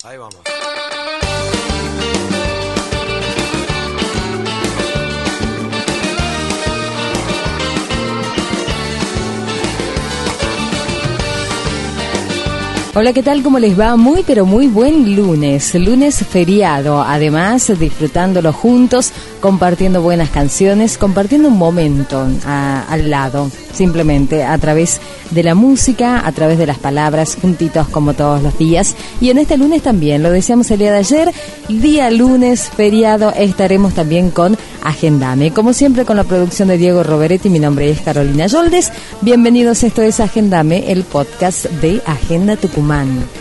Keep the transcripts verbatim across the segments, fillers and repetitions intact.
ahí vamos. Hola, ¿qué tal? ¿Cómo les va? Muy, pero muy buen lunes. Lunes feriado. Además, disfrutándolo juntos, compartiendo buenas canciones, compartiendo un momento a, al lado, simplemente a través de la música, a través de las palabras, juntitos como todos los días. Y en este lunes también, lo decíamos el día de ayer, día lunes feriado, estaremos también con Agendame. Como siempre, con la producción de Diego Roveretti, mi nombre es Carolina Yoldes. Bienvenidos, esto es Agendame, el podcast de Agenda Tucumán.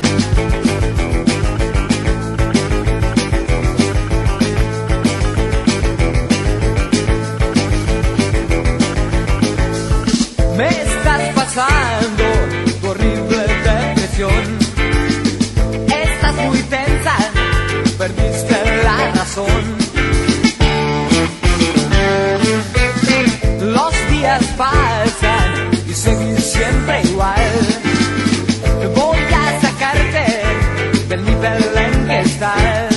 Me estás pasando tu horrible depresión. Estás muy tensa, perdiste la razón. Los días pasan y seguís siempre igual. Voy a sacarte del nivel en que estás.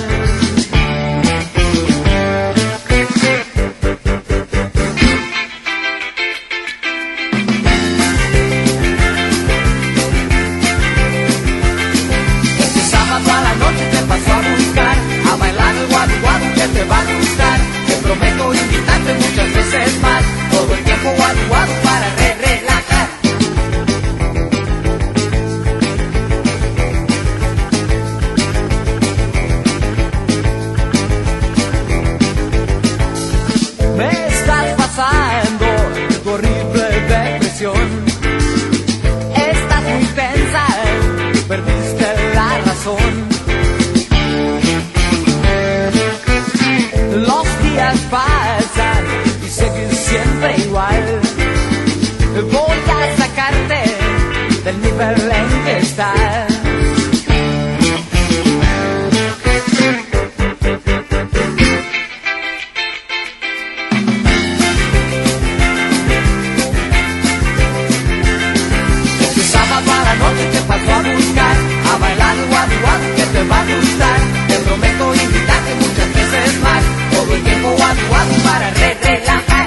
Este sábado a la noche te paso a buscar, a bailar el guadu guadu que te va a gustar. Te prometo invitarte muchas veces más, todo el tiempo guadu guadu para re relajar. Me estás pasando tu horrible depresión. Estás muy tensa, perdiste la razón. Los días pasan y seguís siempre igual. Voy a sacarte del nivel en que estás. Este sábado a la noche te paso a buscar, a bailar el guadu guadu que te va a gustar. Te prometo invitarte muchas veces más, todo el tiempo guadu guadu para re relajar.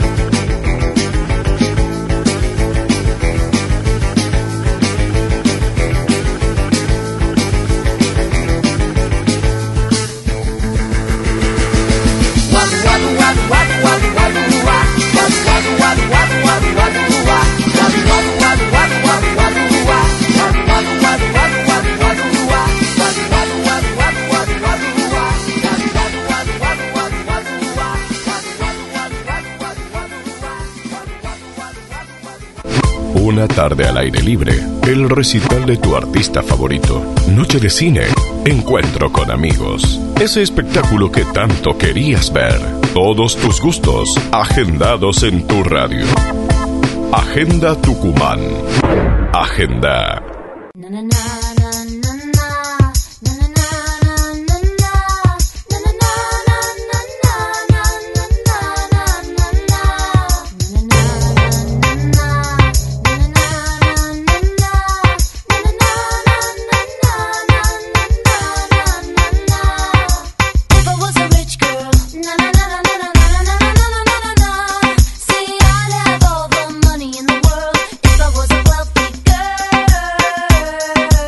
Guadu guadu guadu guadu guadu guadu gua. Guadu guadu guadu guadu guadu guadu gua. Guadu guadu guadu guadu guadu guadu gua. Guadu guadu guadu guadu guadu guadu gua. Guadu guadu guadu guadu guadu guadu gua. Guadu guadu guadu guadu guadu guadu gua. Guadu guadu guadu guadu guadu guadu gua. Guadu guadu guadu guadu guadu. Una tarde al aire libre, el recital de tu artista favorito, noche de cine, encuentro con amigos, ese espectáculo que tanto querías ver, todos tus gustos agendados en tu radio. Agenda Tucumán. Agenda. Na, na, na, na, na, na. Na, na, na, na, na, na. Na, na, na, na, na, na. Na, na, na, na, na. Na, na, na, na, na. Na, na, na, na, na. Na, na, na, na, na, na. If I was a rich girl, na na na na na na na na na na na na. See, I'd have all the money in the world if I was a wealthy girl.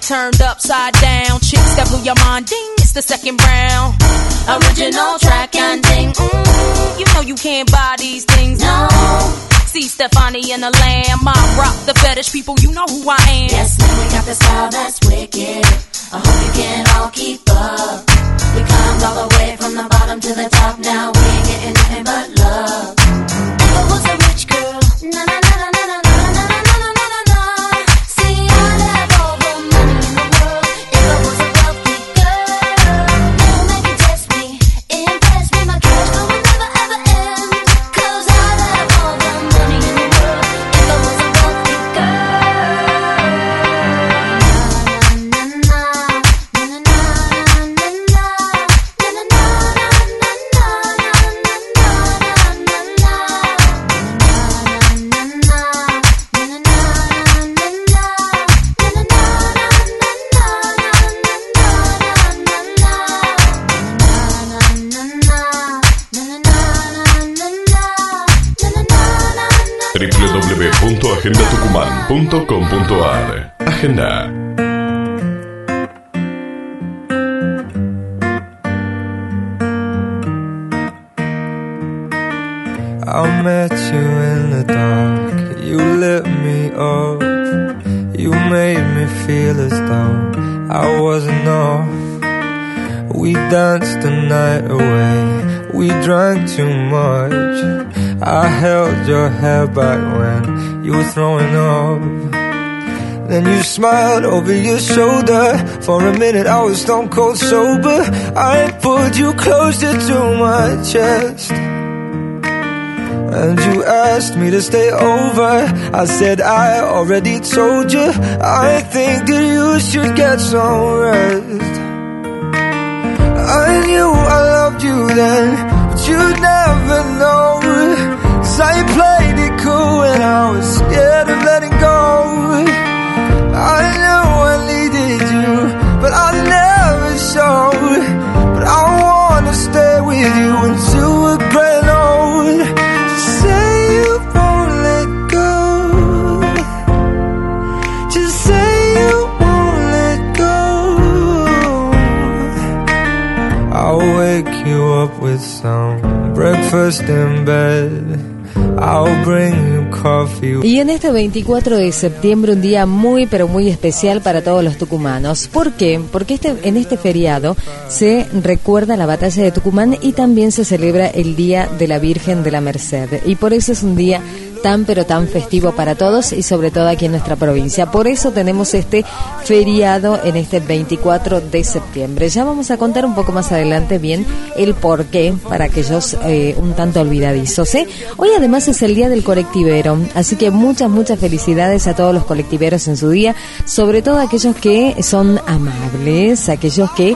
turned upside down. Chicks that blew your mind, ding, it's the second round. Original track and ding, mm, you know you can't buy these things, no. See Stefani and the Lamb, I rock the fetish people, you know who I am. Yes, man, we got the style that's wicked. I hope you can all keep up. We climbed all the way from the bottom to the top. Now we ain't getting nothing but love. If I was a rich girl, na na na na na na na na na na na na na. See, I'd have all the money in the world. If I was a wealthy girl, no man can test me, impress me. My cash flow will never ever end. 'Cause I'd have all the money in the world. If I was a wealthy girl. Na na na na na na na na na na na w w w punto agenda tucumán punto com punto a r. Agenda. I met you in the dark, you lit me up. You made me feel as though I wasn't off. We danced the night away, we drank too much. I held your hair back when you were throwing up. Then you smiled over your shoulder. For a minute I was stone cold sober. I pulled you closer to my chest, and you asked me to stay over. I said I already told you. I think that you should get some rest. I knew I loved you then, but you'd never know. 'Cause I played it cool and I was scared of letting go. I knew I needed you, but I never showed. But I wanna stay with you until we're growing old. Just say you won't let go. Just say you won't let go. I'll wake you up with some breakfast in bed. I'll bring you coffee. Y en este veinticuatro de septiembre, un día muy pero muy especial para todos los tucumanos. ¿Por qué? Porque este, en este feriado se recuerda la batalla de Tucumán y también se celebra el Día de la Virgen de la Merced. Y por eso es un día tan pero tan festivo para todos y sobre todo aquí en nuestra provincia. Por eso tenemos este feriado en este veinticuatro de septiembre. Ya vamos a contar un poco más adelante bien el porqué para aquellos eh, un tanto olvidadizos, ¿eh? Hoy además es el día del colectivero, así que muchas, muchas felicidades a todos los colectiveros en su día, sobre todo aquellos que son amables, aquellos que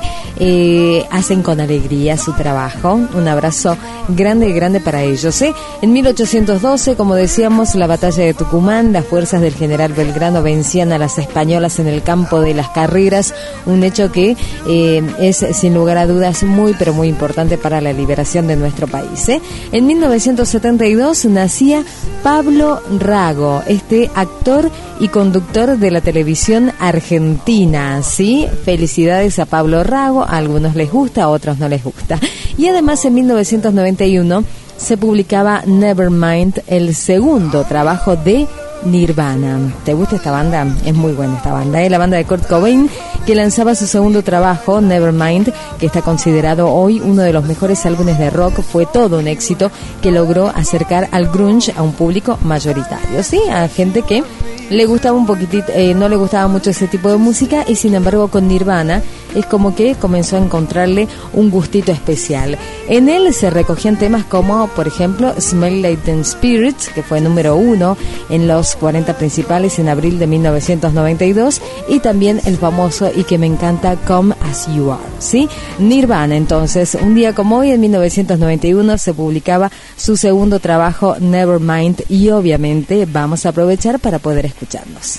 eh, hacen con alegría su trabajo. Un abrazo grande, grande para ellos, ¿eh? En mil ochocientos doce, como decíamos, la batalla de Tucumán, las fuerzas del general Belgrano vencían a las españolas en el campo de las Carreras, un hecho que eh, es sin lugar a dudas muy, pero muy importante para la liberación de nuestro país, ¿eh? En mil novecientos setenta y dos nacía Pablo Rago, este actor y conductor de la televisión argentina, ¿sí? Felicidades a Pablo Rago, a algunos les gusta, a otros no les gusta. Y además en mil novecientos noventa y uno se publicaba Nevermind, el segundo trabajo de Nirvana. ¿Te gusta esta banda? Es muy buena esta banda, ¿eh? La banda de Kurt Cobain, que lanzaba su segundo trabajo, Nevermind, que está considerado hoy uno de los mejores álbumes de rock. Fue todo un éxito que logró acercar al grunge a un público mayoritario, ¿sí? A gente que le gustaba un poquitito, eh, no le gustaba mucho ese tipo de música, y sin embargo con Nirvana es como que comenzó a encontrarle un gustito especial. En él se recogían temas como, por ejemplo, Smell Like Teen Spirit, que fue número uno en los cuarenta principales en abril de mil novecientos noventa y dos, y también el famoso y que me encanta Come As You Are, ¿sí? Nirvana. Entonces, un día como hoy, en mil novecientos noventa y uno, se publicaba su segundo trabajo, Nevermind, y obviamente vamos a aprovechar para poder escucharnos.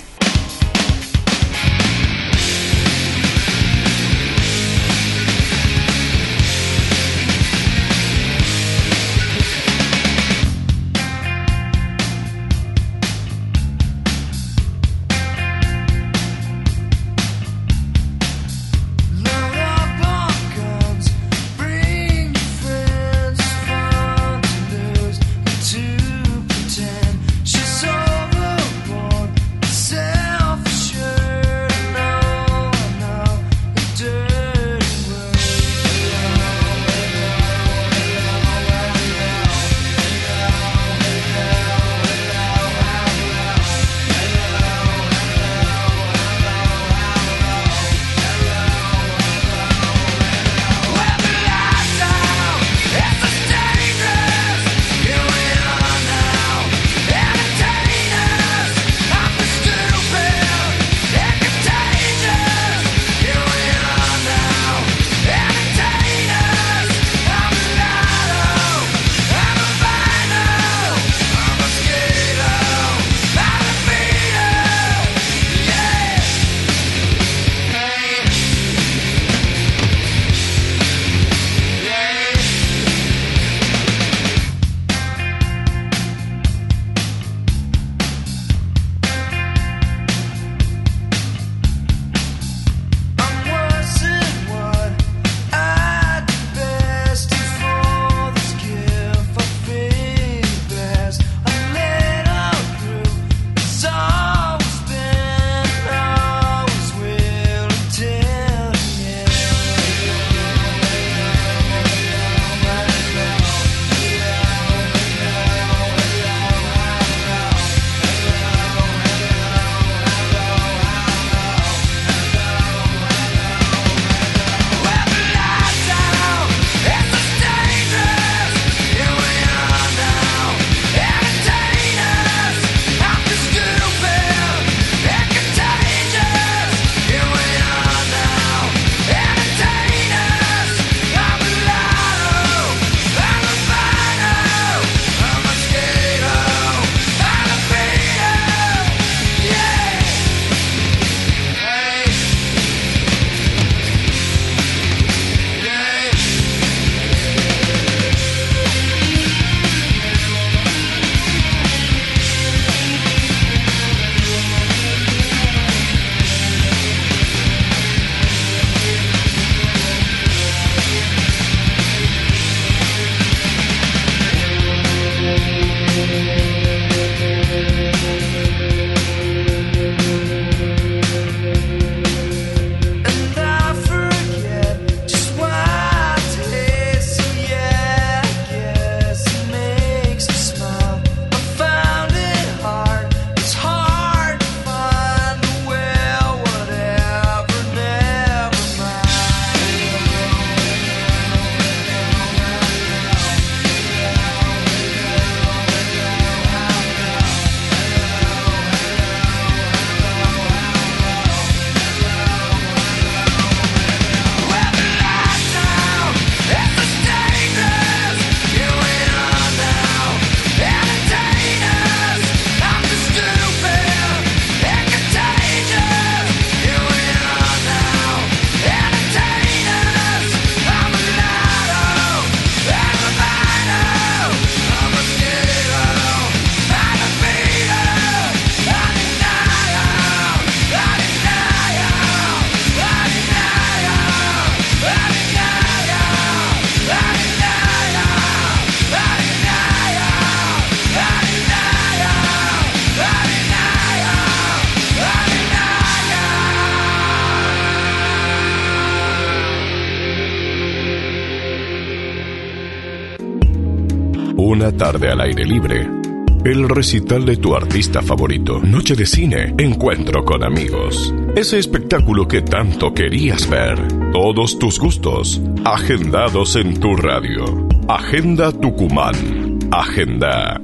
Una tarde al aire libre. El recital de tu artista favorito. Noche de cine. Encuentro con amigos. Ese espectáculo que tanto querías ver. Todos tus gustos. Agendados en tu radio. Agenda Tucumán. Agenda.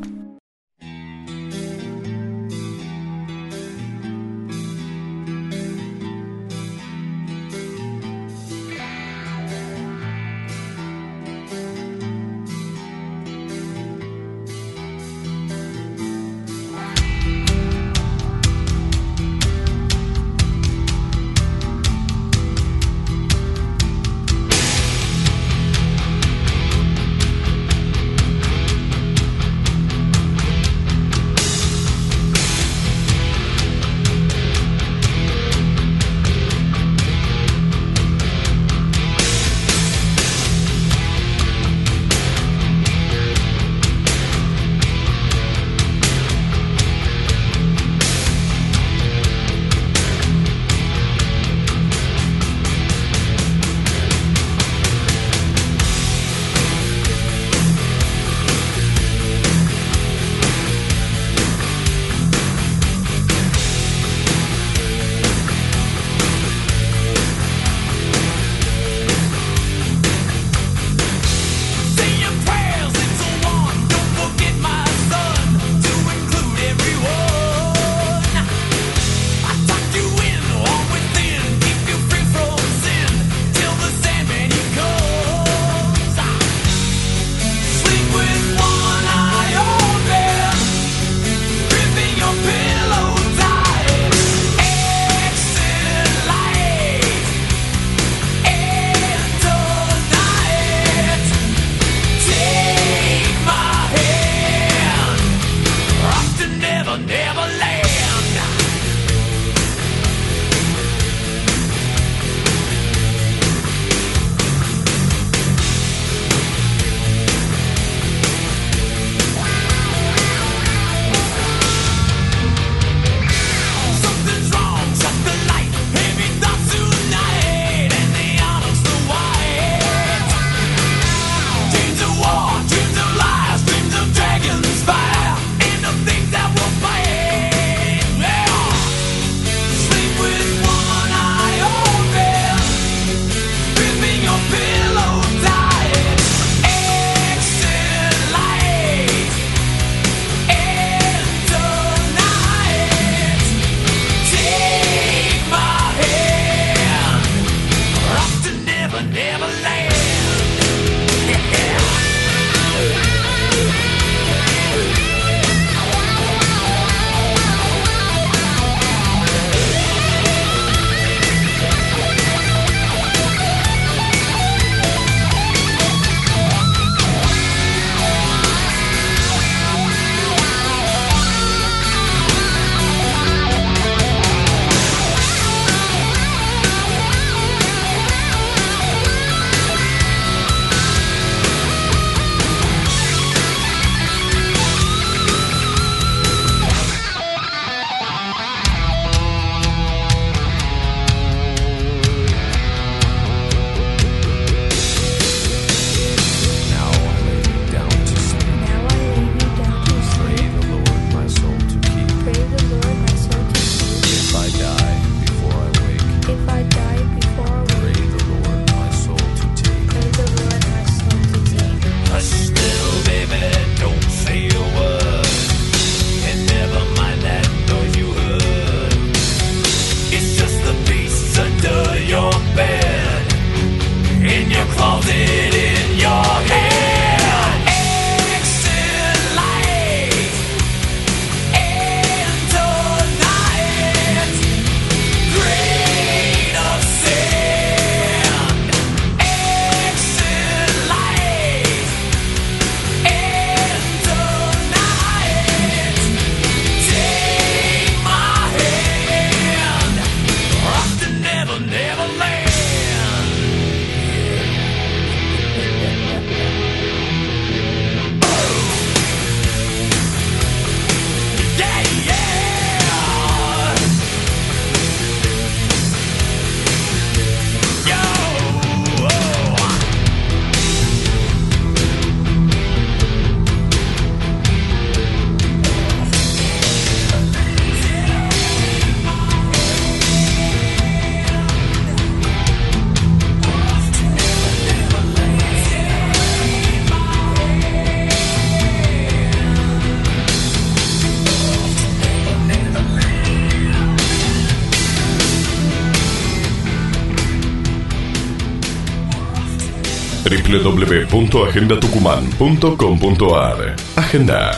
doble u doble u doble u punto agenda tucumán punto com punto a r. Agenda.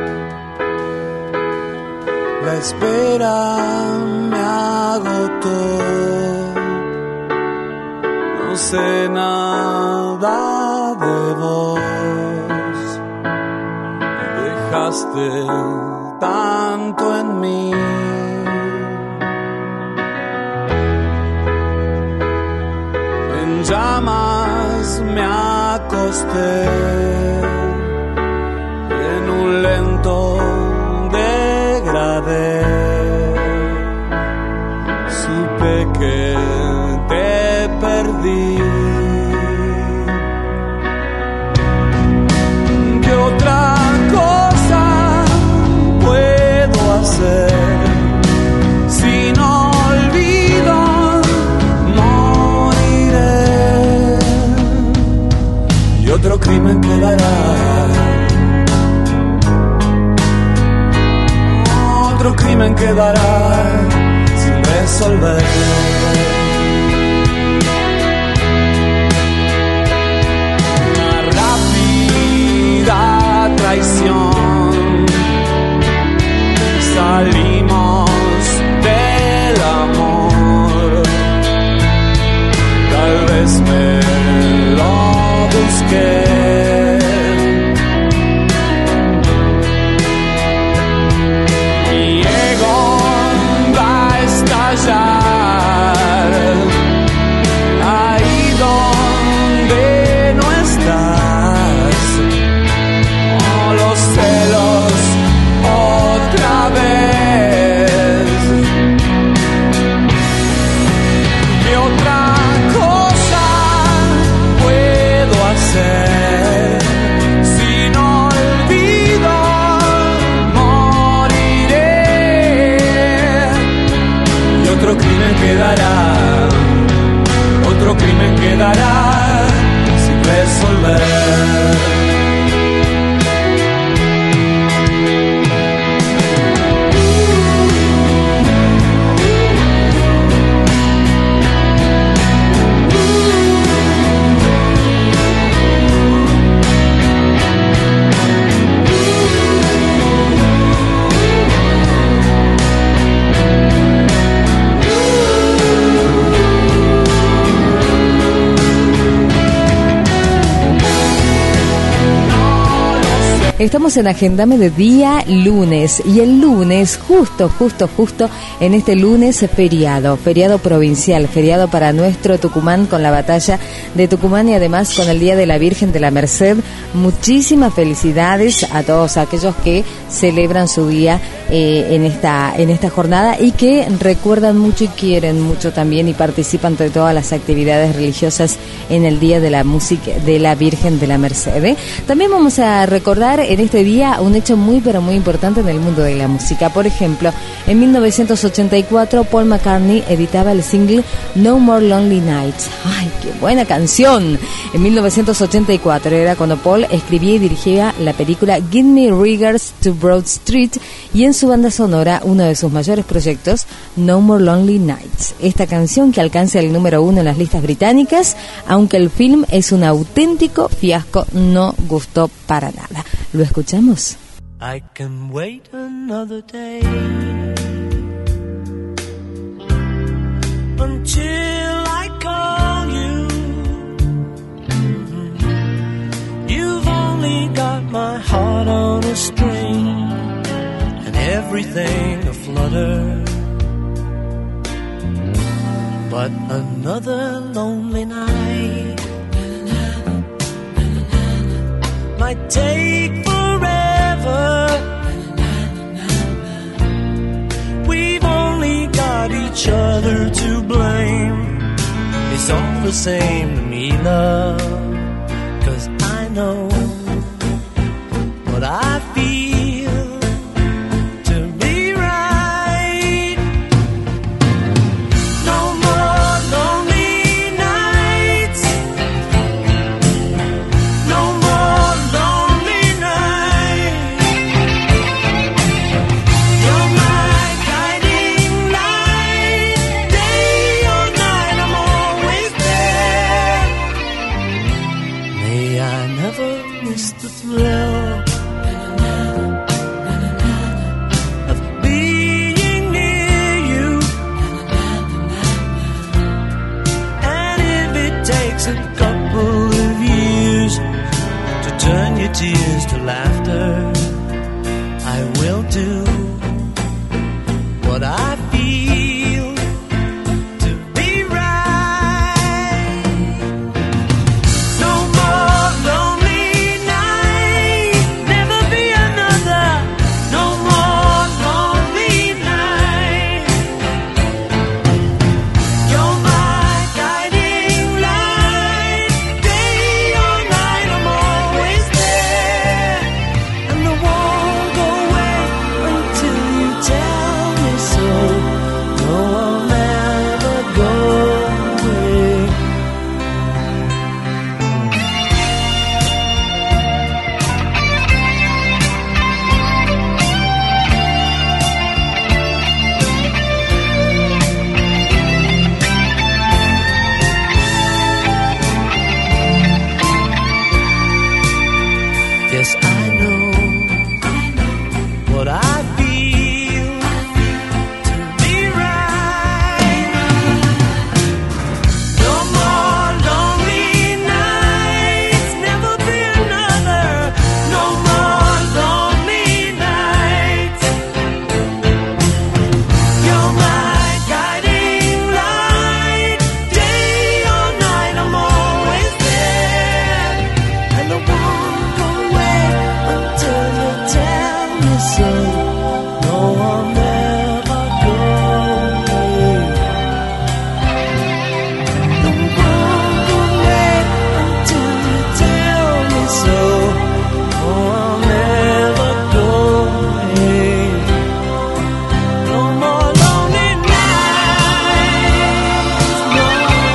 La espera me agotó. No sé nada de vos. Dejaste tanto en mí. En llamas me acosté. En un lento degradé. Supe que te perdí. ¿Qué otra cosa puedo hacer si no olvido? Moriré y otro crimen quedará. Otro crimen quedará sin resolver. Una rápida traición. Salimos del amor. Tal vez me lo busqué. Ahí donde no estás, oh, los celos otra vez. ¿Qué otra cosa puedo hacer si no olvido? Moriré y otro crimen quedará, otro crimen quedará sin resolver. Estamos en Agendame de día lunes y el lunes, justo, justo, justo en este lunes feriado, feriado provincial, feriado para nuestro Tucumán con la batalla de Tucumán y además con el Día de la Virgen de la Merced. Muchísimas felicidades a todos aquellos que celebran su día eh, en esta en esta jornada y que recuerdan mucho y quieren mucho también y participan de todas las actividades religiosas en el Día de la Música de la Virgen de la Merced. ¿eh? También vamos a recordar en este día un hecho muy pero muy importante en el mundo de la música. Por ejemplo, en mil novecientos ochenta y cuatro Paul McCartney editaba el single No More Lonely Nights. ¡Ay, qué buena canción! En mil novecientos ochenta y cuatro era cuando Paul escribía y dirigía la película Give Me Regards to Broad Street y en su banda sonora uno de sus mayores proyectos, No More Lonely Nights. Esta canción que alcanza el número uno en las listas británicas, aunque el film es un auténtico fiasco, no gustó para nada. ¿Lo escuchamos? I can wait another day until I call you. You've only got my heart on a string and everything aflutter. But another lonely night might take forever. We've only got each other to blame. It's all the same to me, love, 'cause I know what I feel to be right. No more lonely nights. No more lonely nights. You're my guiding light. Day or night, I'm always there. takes a couple of years to turn your tears to laughter. I will do what I feel to be right. No more lonely night, never be another. No more lonely night. You're my guiding light, day or night I'm always there, and I won't go away until you tell me so. No, I'll never go away. Yes, I know what I feel to be right. No more lonely nights, never be another. No more lonely nights. You're my guiding light, day or night I'm always there, and I won't go away until you tell me so. No, I'll never go away. No, I won't go away until you tell me so. No, I'll never go away. No more lonely nights. No.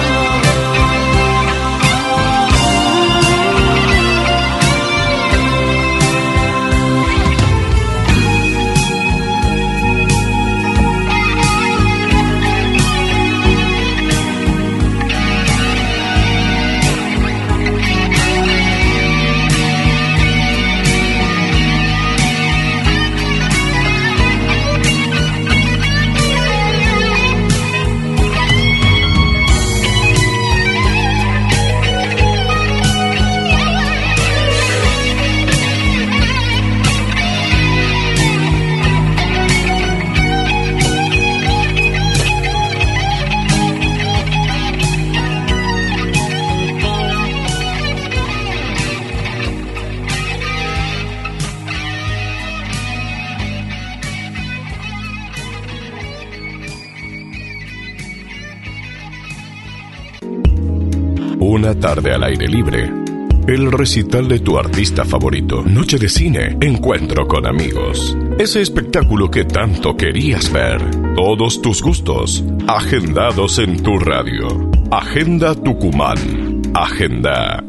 Una tarde al aire libre. El recital de tu artista favorito. Noche de cine. Encuentro con amigos. Ese espectáculo que tanto querías ver. Todos tus gustos. Agendados en tu radio. Agenda Tucumán. Agenda.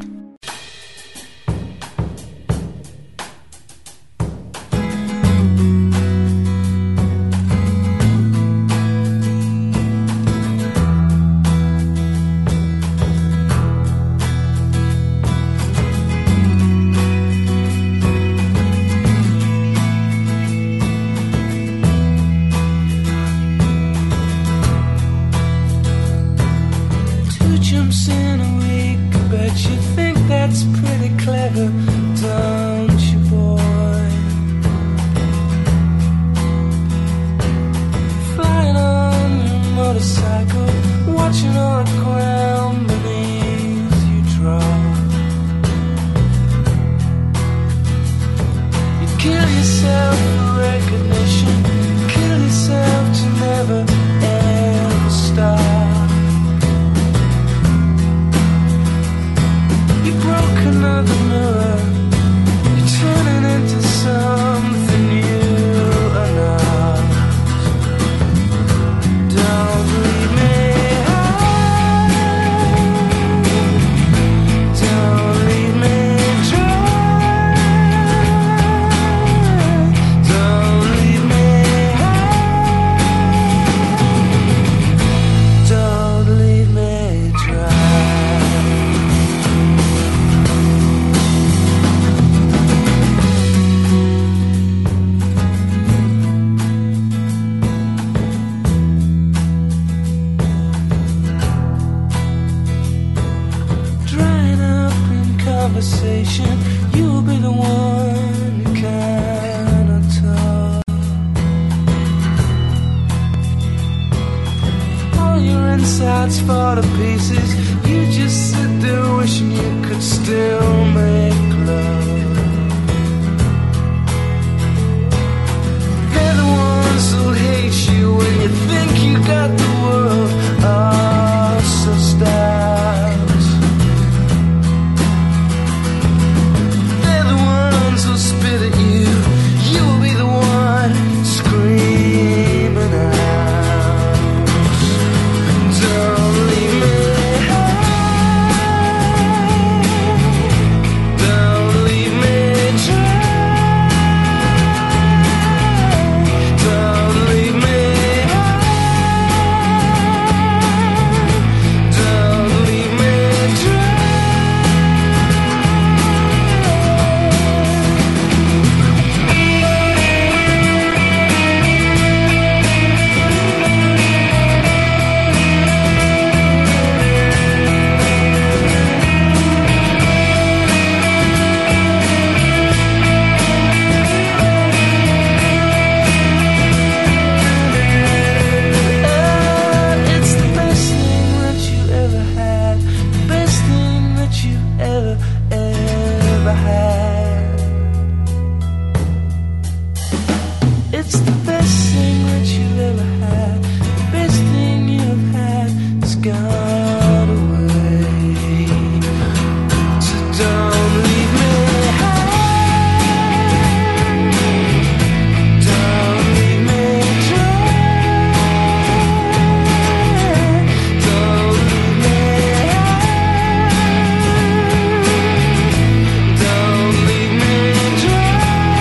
Two jumps in a week, bet you think that's pretty clever, don't you, boy? Flying on your motorcycle, watching all the ground beneath you drop. You kill yourself for recognition, kill yourself to never ever stop. You broke another mirror, you're turning into something you are not. Don't leave me high, don't leave me dry, don't leave me high. conversation. You'll be the one who cannot talk. All your insides fall to pieces. You just sit there wishing you could still make love. They're the ones who'll hate you when you think you got the world all so stacked. They're the ones who'll spit at you. You'll be the one screaming out. Don't leave me high. Don't leave me dry. Don't leave me high. Don't leave me dry. It's the best thing that you ever had, the best thing that you ever, ever had. It's the best thing that you ever had, the best thing you've had has gone away. So don't leave me high. Don't leave me dry. Don't leave me high. Don't leave me dry.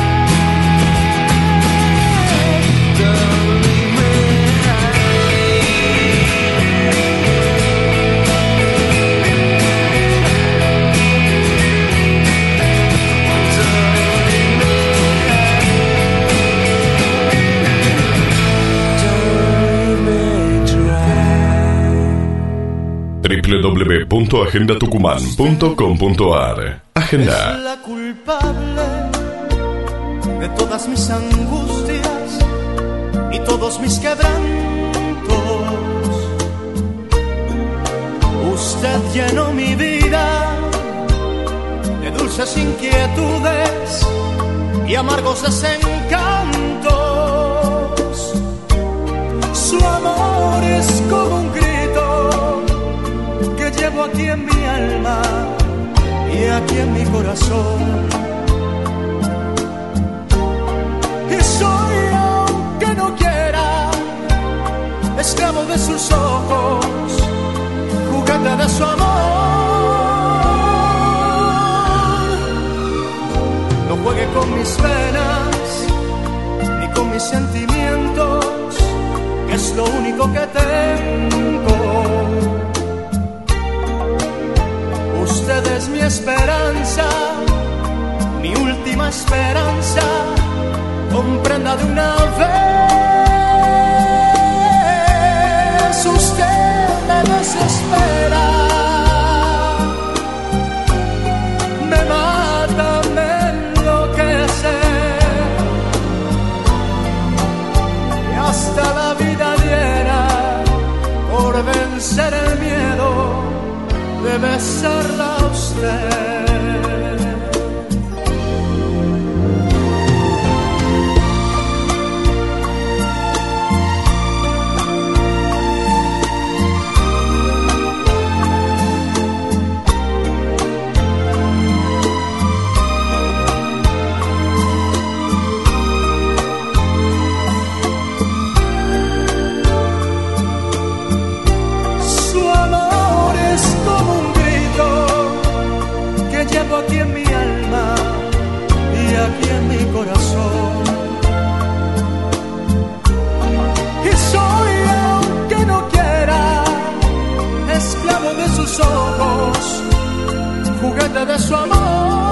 Don't leave me w w w punto agenda tucumán punto com punto a r. Agenda. Es la culpable de todas mis angustias y todos mis quebrantos. Usted llenó mi vida de dulces inquietudes y amargos desencantos. Su amor es como un grito que llevo aquí en mi alma y aquí en mi corazón. Y soy, aunque no quiera, esclavo de sus ojos, juguete de su amor. No juegue con mis penas ni con mis sentimientos, que es lo único que tengo. Usted es mi esperanza, mi última esperanza. Comprenda de una vez, usted me desespera, me mata, me enloquece, y hasta la vida diera por vencer el miedo de besarla a usted. Aquí en mi alma y aquí en mi corazón. Y soy, aunque no quiera, esclavo de sus ojos, juguete de su amor.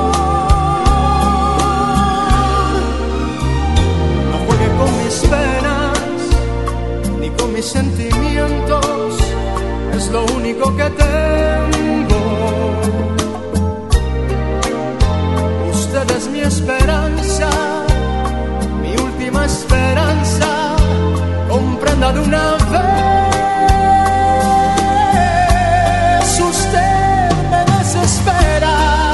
No juegue con mis penas ni con mis sentimientos, es lo único que tengo. mi esperanza, mi última esperanza, comprenda de una vez, usted me desespera,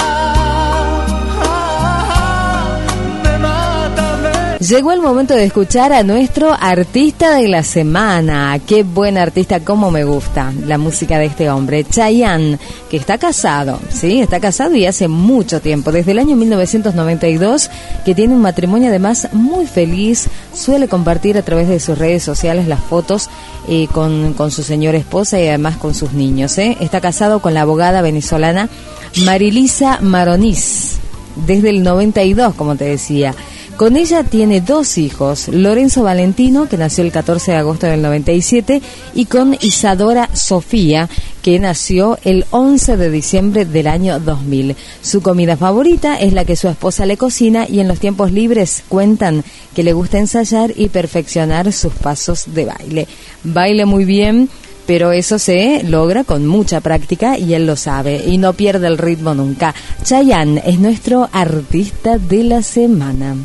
me mata, me... Llegó el momento de escuchar a nuestro artista de la semana. Qué buen artista, cómo me gusta la música de este hombre, Chayanne, que está casado, ¿sí? Está casado y hace mucho tiempo, desde el año mil novecientos noventa y dos, que tiene un matrimonio además muy feliz. Suele compartir a través de sus redes sociales las fotos eh, con, con su señora esposa y además con sus niños, ¿eh? Está casado con la abogada venezolana Marilisa Maroniz, desde el noventa y dos, como te decía. Con ella tiene dos hijos, Lorenzo Valentino, que nació el catorce de agosto del noventa y siete, y con Isadora Sofía, que nació el once de diciembre del año dos mil. Su comida favorita es la que su esposa le cocina y en los tiempos libres cuentan que le gusta ensayar y perfeccionar sus pasos de baile. Baila muy bien, pero eso se logra con mucha práctica y él lo sabe y no pierde el ritmo nunca. Chayanne es nuestro artista de la semana.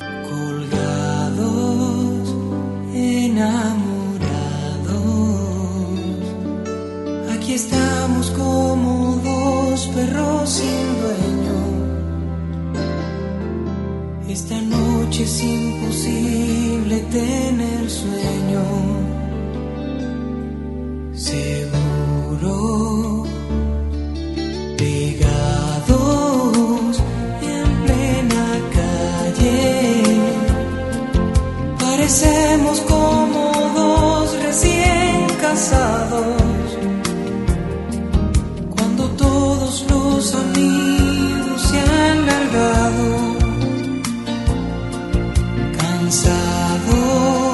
Enamorados, aquí estamos como dos perros sin dueño. Esta noche es imposible tener sueño. Seguro, pegados en plena calle, parecemos como dos recién casados, cuando todos los amigos se han largado, cansados,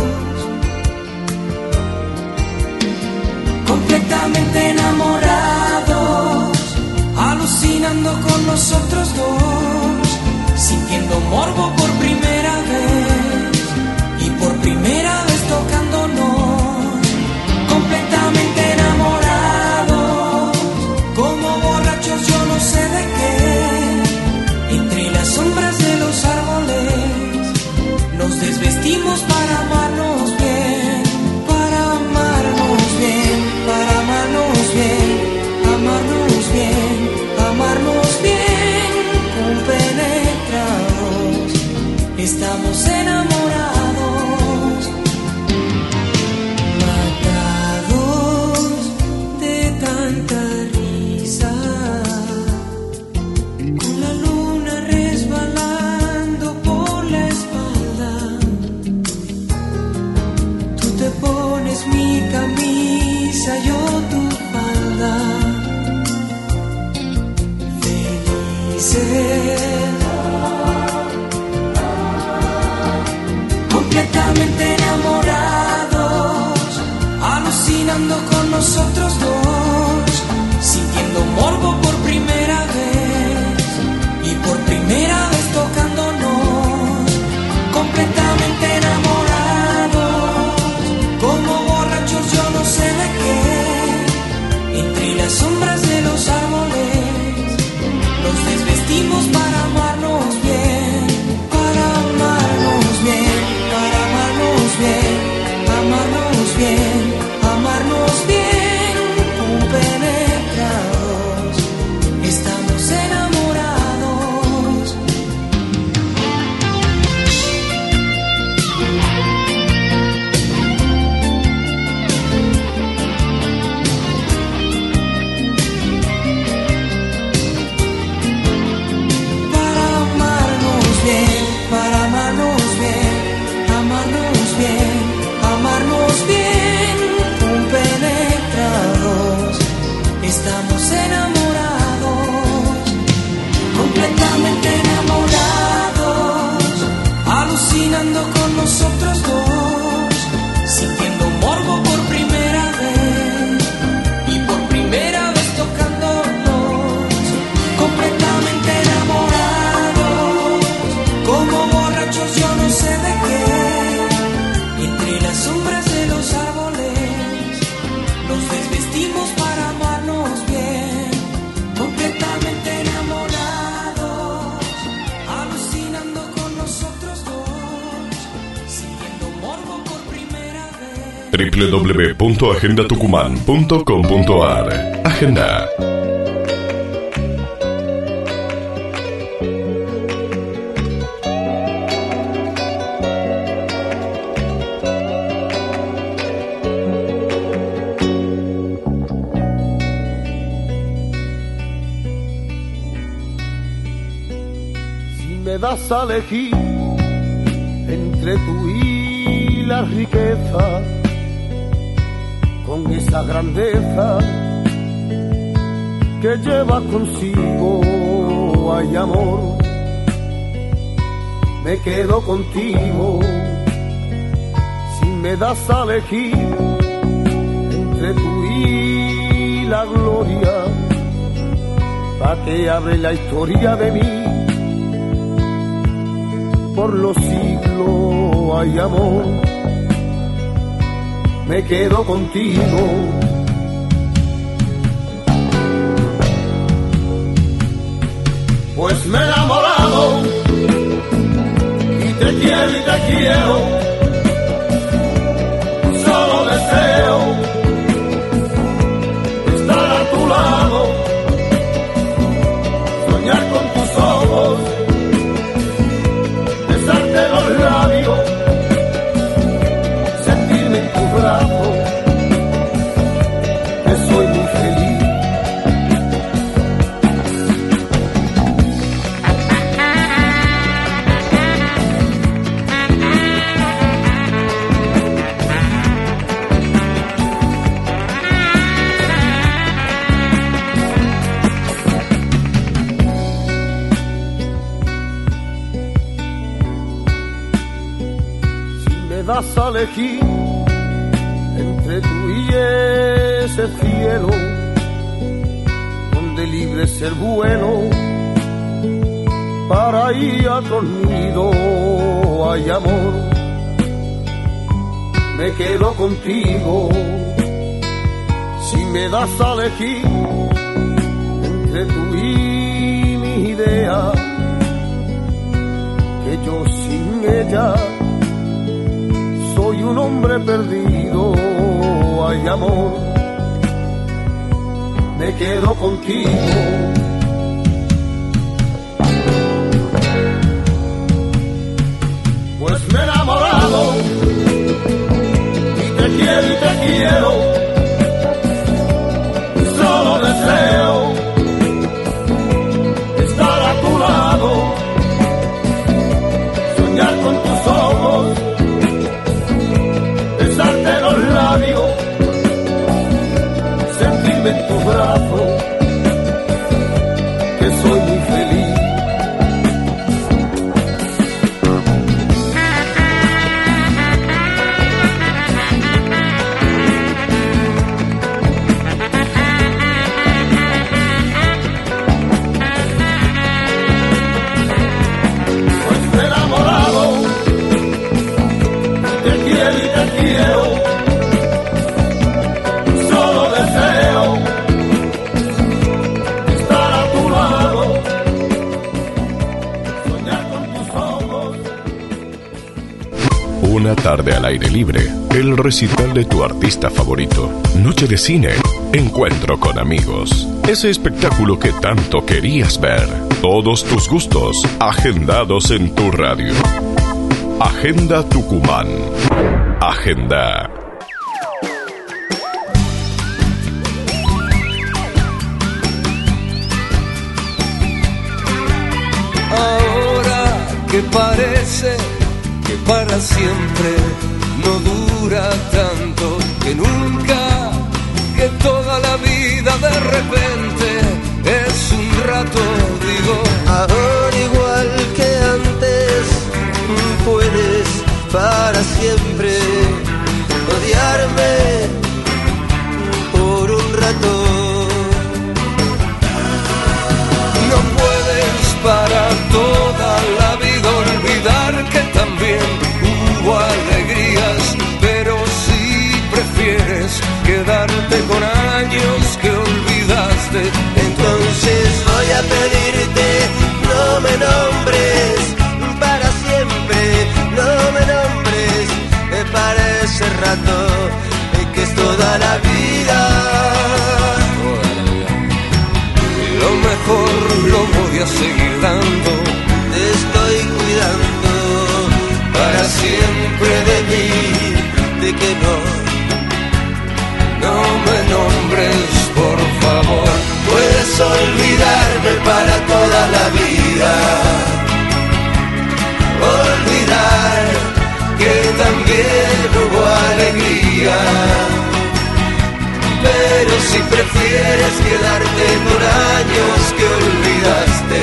completamente enamorados, alucinando con nosotros dos, sintiendo morbo por primera vez y por primera vez tocándonos, completamente enamorados, como borrachos yo no sé de qué, entre las sombras de los árboles, nos desvestimos para amarnos bien, para amarnos bien, para amarnos bien, amarnos bien, amarnos bien, compenetrados, estamos enamorados. Yo tu falda, felices, completamente enamorados, alucinando con nosotros dos, sintiendo morbo por primera vez y por primera vez tocándonos, completamente enamorados, como borrachos yo no sé de qué, entre las sombras de los árboles, nos desvestimos para amarnos bien, para amarnos bien, para amarnos bien, amarnos bien, amarnos bien, doble u doble u doble u punto agenda tucumán punto com punto a r. Agenda. Me das a elegir entre tú y la riqueza, con esa grandeza que lleva consigo, ay amor, me quedo contigo. Si me das a elegir entre tú y la gloria, pa' que hable la historia de mí por los siglos, ay amor, me quedo contigo. Pues me he enamorado y te quiero y te quiero, solo deseo estar a tu lado, soñar con tus ojos, besarte los labios, sentirme en tu brazo, que soy muy feliz. Das a elegir entre tú y ese cielo donde libre es el vuelo para ir a tu nido, ay amor, me quedo contigo. Si me das a elegir entre tú y mi idea, que yo sin ella soy un hombre perdido, ay amor, me quedo contigo. Pues me he enamorado y te quiero y te quiero, solo deseo estar a tu lado, soñar con tus ojos, besarte los labios, sentirme en tu brazo, que soy muy feliz. Pues me he enamorado, te quiero y te quiero, solo deseo estar a tu lado, soñar con tus ojos. Una tarde al aire libre, el recital de tu artista favorito, noche de cine, encuentro con amigos, ese espectáculo que tanto querías ver, todos tus gustos agendados en tu radio. Agenda Tucumán. Agenda. Ahora que parece que para siempre no dura tanto, que nunca, que toda la vida de repente es un rato, digo. Ahora igual que antes puedes para siempre odiarme por un rato. No puedes para toda la vida olvidar que también hubo alegrías, pero si prefieres quedarte con años que olvidaste, entonces voy a pedirte si prefieres quedarte con años que olvidaste.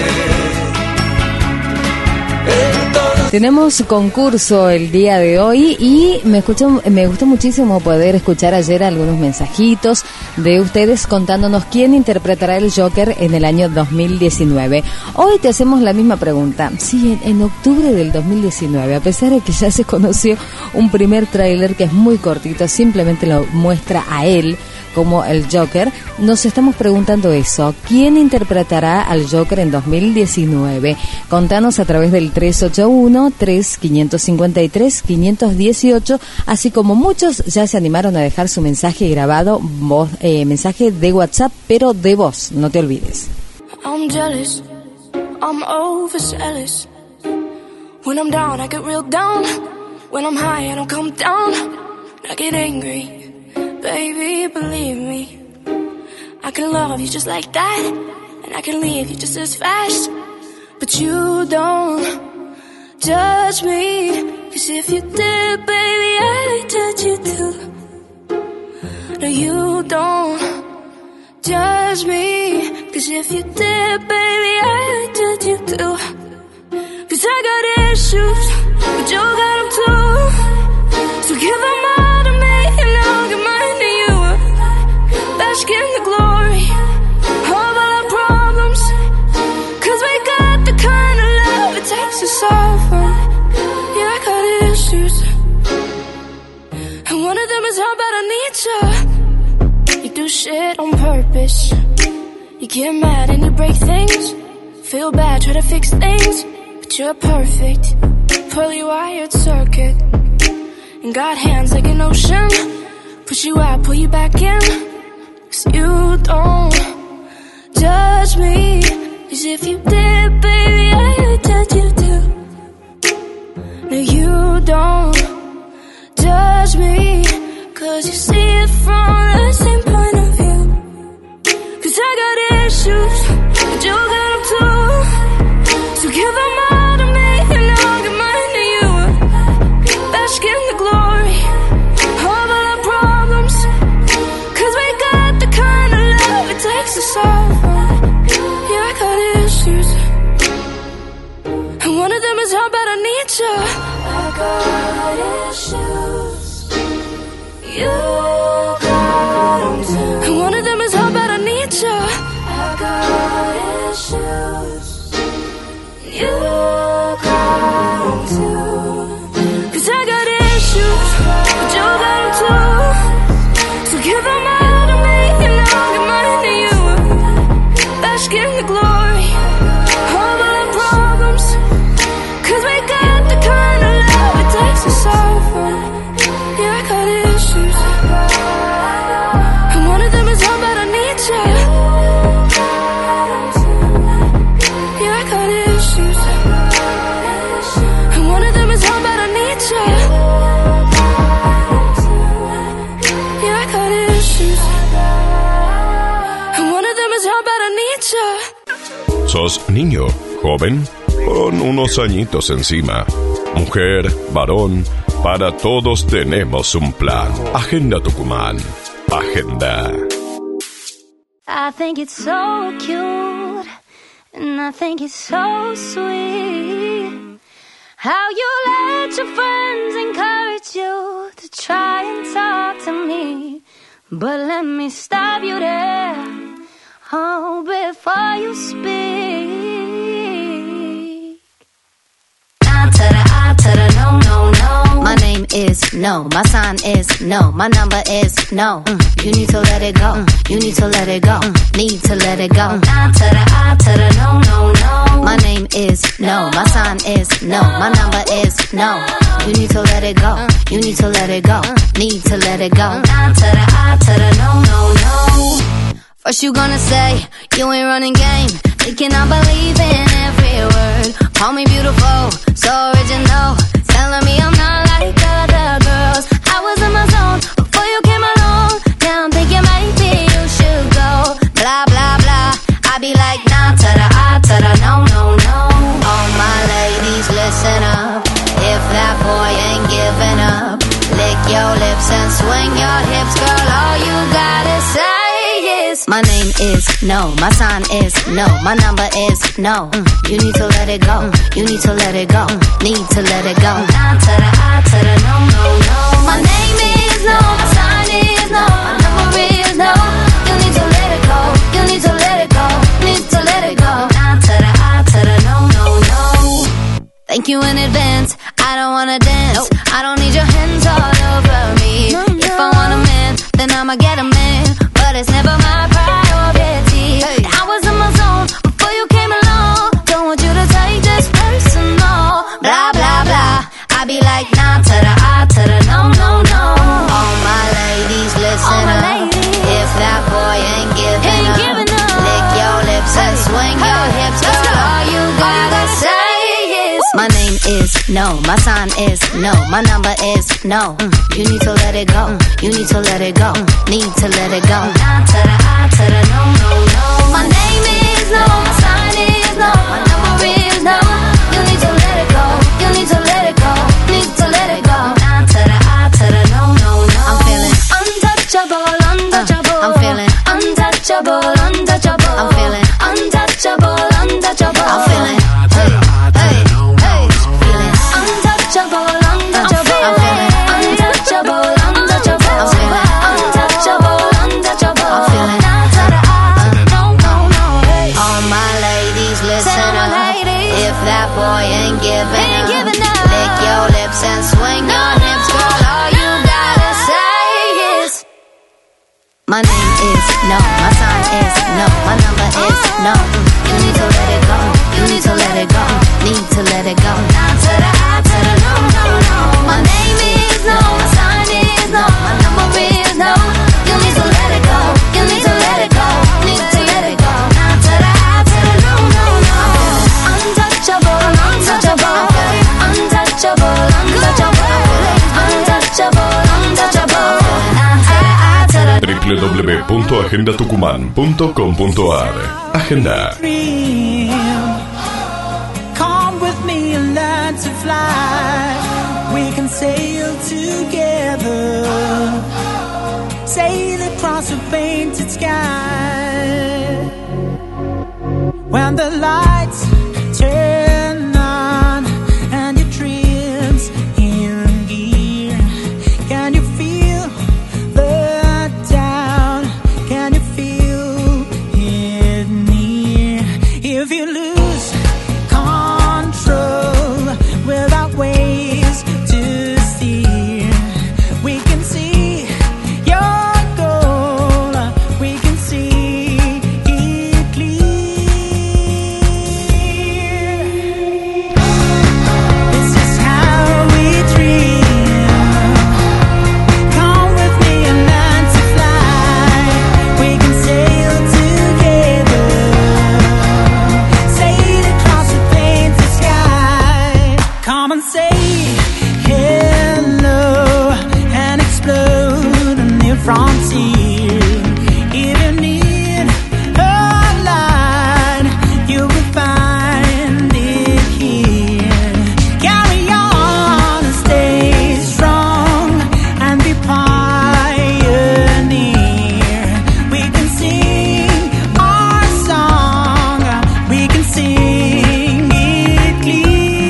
Entonces... Tenemos concurso el día de hoy y me escuchó, me gustó muchísimo poder escuchar ayer algunos mensajitos de ustedes contándonos quién interpretará el Joker en el año dos mil diecinueve. Hoy te hacemos la misma pregunta. Sí, en, en octubre del dos mil diecinueve, a pesar de que ya se conoció un primer tráiler que es muy cortito, simplemente lo muestra a él como el Joker, nos estamos preguntando eso. ¿Quién interpretará al Joker en dos mil diecinueve? Contanos a través del tres ocho uno, tres cinco cinco tres, cinco uno ocho, así como muchos ya se animaron a dejar su mensaje grabado, voz, eh, mensaje de WhatsApp, pero de voz, no te olvides. I'm jealous, I'm overzealous. When I'm down, I get real down. When I'm high, I don't come down. I get angry. Baby, believe me, I can love you just like that, and I can leave you just as fast. But you don't judge me, 'cause if you did, baby, I'd judge you too. No, you don't judge me, 'cause if you did, baby, I'd judge you too. 'Cause I got issues, but you got them too. So give them all to me, and I'll give mine to you. Bask in the glory of all our problems, 'cause we got the kind of love it takes to solve them. Yeah, I got issues, and one of them is how bad I need you. You do shit on purpose. You get mad and you break things. Feel bad, try to fix things, but you're perfect. Poorly wired circuit, and got hands like an ocean. Push you out, pull you back in. 'Cause you don't judge me, 'cause if you did, baby, I'd judge you too. No, you don't judge me, 'cause you see it from the same point of view. 'Cause I got issues, but you got them too. So give them all to me, and I'll give mine to you. Bask in the glory of all our problems, 'cause we got the kind of love it takes to solve them. Yeah, I got issues, and one of them is how bad I need you. I got issues, you got them too. And one of them is how bad I need you. I got issues, you got them too. 'Cause I got issues, but you got them too. So give them all to me, and I'll give mine to you. Bask in the glory of all our problems, 'cause we got the kind of love it takes to solve them. Yeah, I got issues, and one of them is how bad I need you. Yeah, I got issues, and one of them is how bad I need you. Yeah, I got issues, and one of them is how bad I need you. ¿Sos niño, joven? Con unos añitos encima. Mujer, varón, para todos tenemos un plan. Agenda Tucumán. Agenda. I think it's so cute, and I think it's so sweet, how you let your friends encourage you to try and talk to me. But let me stop you there, oh, before you speak. I to the I to the no, no, no. My name is no, my sign is no, my number is no. Mm. You need to let it go, mm. You need to let it go, mm. Need to let it go. I to the I to the no, no, no. My name is no, my sign is no, my number is no. You need to let it go, mm. You need to let it go, mm. Need to let it go. I to the I to the no, no, no. First you gonna say you ain't running game, thinking I believe in every word. Call me beautiful, so original, telling me I'm not like other girls. I was in my zone before you came along. Now I'm thinking maybe you should go. Blah blah blah, I be like nah to the I to the no no no. All my ladies listen up, if that boy ain't giving up, lick your lips and swing your hips, girl. All you gotta say is My name is no, my sign is no, my number is no. Mm. You need to let it go, mm. you need to let it go, mm. need to let it go. Nah to the I to the no, no, no. My name is no, my sign is no, my number is no. You need to let it go, you need to let it go, need to let it go. Nah to the I to the no, no, no. Thank you in advance, I don't wanna dance, nope. I don't need your hands all over me. No, no. If I want a man, then I'ma get a man, but it's never my priority. Hey. I was in my zone before you came along. Don't want you to take this personal. Blah blah blah. I be like nah to the I to the no no no. All my ladies, listen my up. Ladies. If that boy ain't giving ain't up, giving up, lick your lips hey. and swing hey. your hips. Girl, all you gotta say is my name is no, my sign is no, my number is no. Mm. You need to let it go, mm. you need to let it go, mm. need to let it go. Nah to the I to the no, no, no. My name is no, my sign is no, my number is no. You need to let it go, you need to let it go, need to let it go. Nah to the I to the no, no, no. I'm feeling untouchable, untouchable. Uh, I'm feeling untouchable, untouchable. I'm feeling untouchable, untouchable. I'm feeling hey, hey, hey, feeling untouchable, untouchable. I'm feeling untouchable, untouchable. I'm feeling untouchable, untouchable. I'm feeling down to the I, no, no, no. Hey. All my ladies, listen up. If that boy ain't giving ain't up, giving up, lick your lips and swing no, your hips, girl. All you gotta say is my name is no, my sign is no, my number is no. You need to let it go, you need to let it go, need to let it go. Down to the I to the no, no, no. My name is no, my sign is no, my number is no. You need to let it go, you need to let it go, need to let it go. Down to the I to the no, no, no. Untouchable, untouchable, untouchable, untouchable, untouchable, untouchable. Down to the I to the w w w punto agenda tucumán punto com punto a r. Agenda. Come with me and learn to fly. We can sail together, sail across a painted sky. When the lights turn on and your dreams in gear, can you feel the down? Can you feel it near? If you lose control without ways to steer, we can see your goal, we can see it clear. This is how we dream. Come with me and learn to fly. We can sail together, sail across the painted sky. Come and say hello and explode a new frontier. If you need a line, you will find it here. Carry on and stay strong and be pioneer. We can sing our song, we can sing it clear.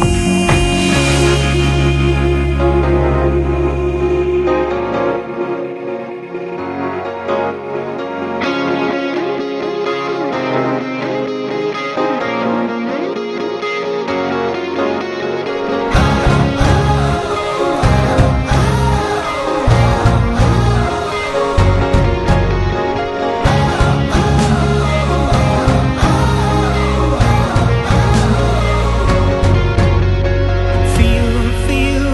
Feel, feel,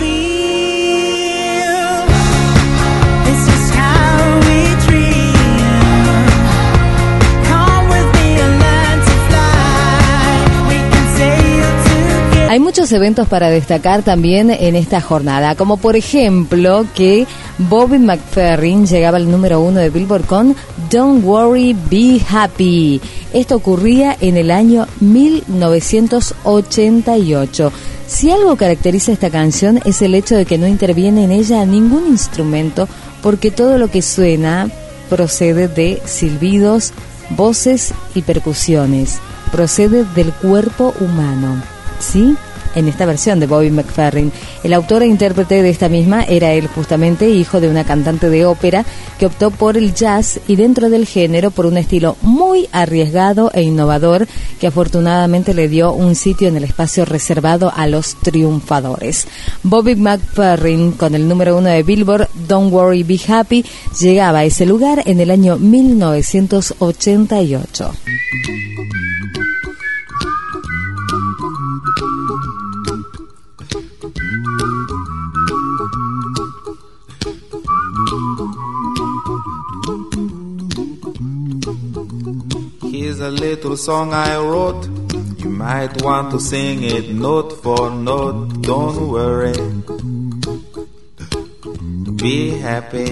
feel. This is how we dream. Come with me and learn to fly. We can sail together. Hay muchos eventos para destacar también en esta jornada, como por ejemplo que Bobby McFerrin llegaba al número uno de Billboard con Don't Worry, Be Happy. Esto ocurría en el año mil novecientos ochenta y ocho. Si algo caracteriza esta canción es el hecho de que no interviene en ella ningún instrumento, porque todo lo que suena procede de silbidos, voces y percusiones. Procede del cuerpo humano, ¿sí? En esta versión de Bobby McFerrin. El autor e intérprete de esta misma era él, justamente hijo de una cantante de ópera que optó por el jazz y dentro del género por un estilo muy arriesgado e innovador que afortunadamente le dio un sitio en el espacio reservado a los triunfadores. Bobby McFerrin, con el número uno de Billboard, Don't Worry, Be Happy, llegaba a ese lugar en el año mil novecientos ochenta y ocho. Here's a little song I wrote. You might want to sing it note for note. Don't worry, be happy.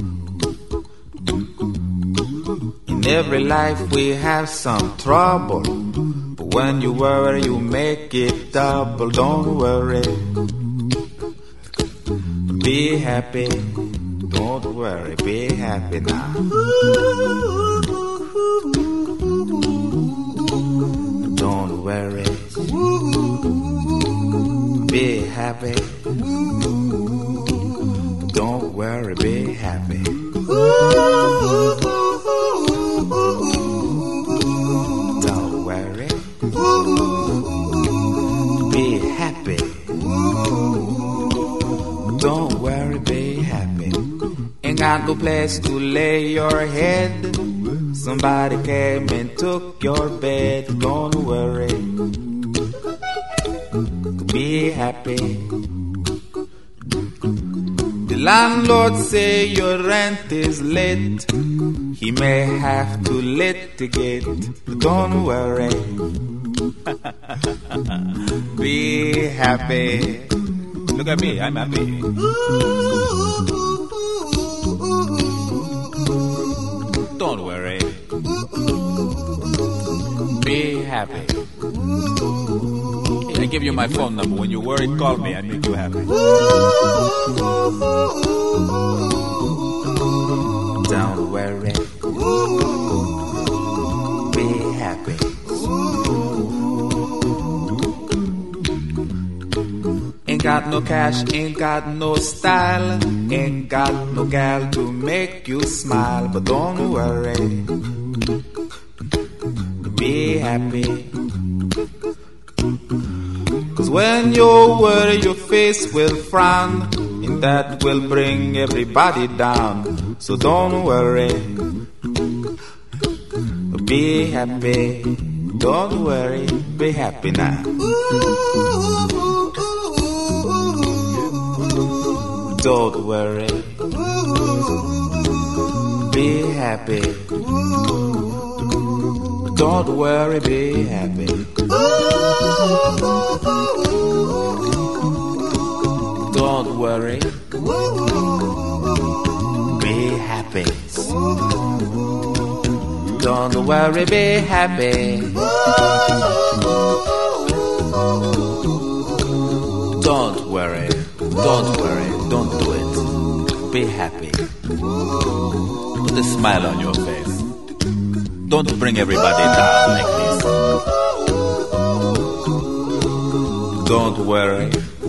In every life we have some trouble, but when you worry you make it double. Don't worry, be happy. Don't worry, be happy now. Don't worry, be happy. Don't worry, be happy. Don't worry, be happy. Don't worry, be happy. Ain't got no place to lay your head. Somebody came and took your bed. Don't worry, be happy. The landlord say your rent is late. He may have to litigate. Don't worry, be happy. Look at me, I'm happy. Don't worry, be happy. I give you my phone number. When you worry, call me. I make you happy. Don't worry, be happy. Ain't got no cash, ain't got no style, ain't got no gal to make you smile. But don't worry, be happy. Cause when you worry your face will frown, and that will bring everybody down. So don't worry, be happy. Don't worry, be happy now. Don't worry, be happy. Don't worry, be happy. Don't worry, be happy. Don't worry, be happy. Don't worry, don't worry, don't do it. Be happy. Put a smile on your face. Don't bring everybody down like this. Don't worry,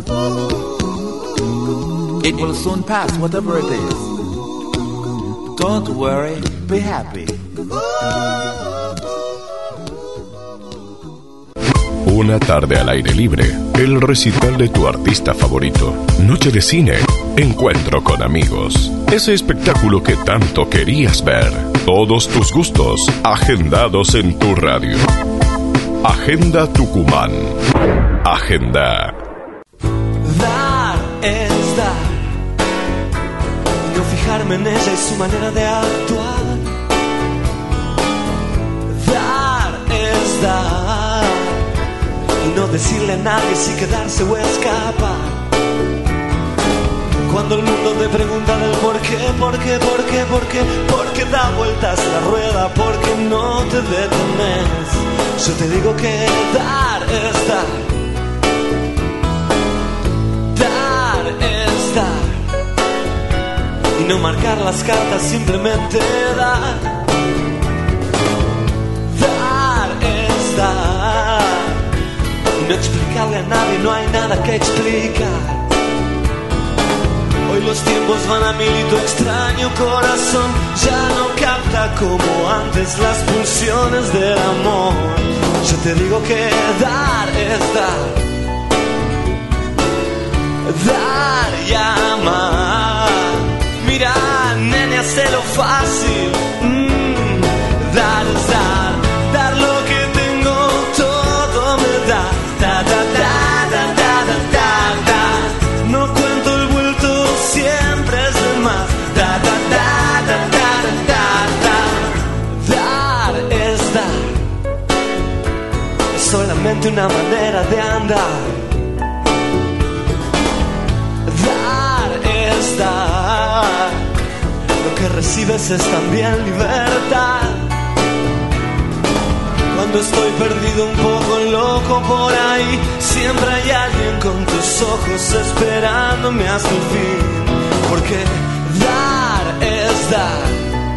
it will soon pass, whatever it is. Don't worry, be happy. Una tarde al aire libre, el recital de tu artista favorito, noche de cine, encuentro con amigos, ese espectáculo que tanto querías ver, todos tus gustos, agendados en tu radio. Agenda Tucumán. Agenda. Dar es dar, no fijarme en ella y su manera de actuar. Dar es dar, y no decirle a nadie si quedarse o escapar. Cuando el mundo te pregunta del por qué, por qué, por qué, por qué, por qué da vueltas la rueda, por qué no te detenes, yo te digo que dar es dar. Dar es dar, y no marcar las cartas, simplemente dar. Dar es dar. Y no explicarle a nadie, no hay nada que explicar. Hoy los tiempos van a mil y tu extraño corazón ya no capta como antes las pulsiones del amor. Yo te digo que dar es dar. Dar y amar. Mira, nene, hazlo fácil. Mm, dar es dar. Dar lo que tengo, todo me da. Da, da, da, da, da, da, da, da. No cuento el vuelto, siempre es de más. Da, da, da, da, da, da, da, da. Dar es dar. Es solamente una manera de andar. Dar es dar. Lo que recibes es también libertad. Cuando estoy perdido, un poco loco por ahí, siempre hay alguien con tus ojos esperándome hasta el fin. Porque dar es dar.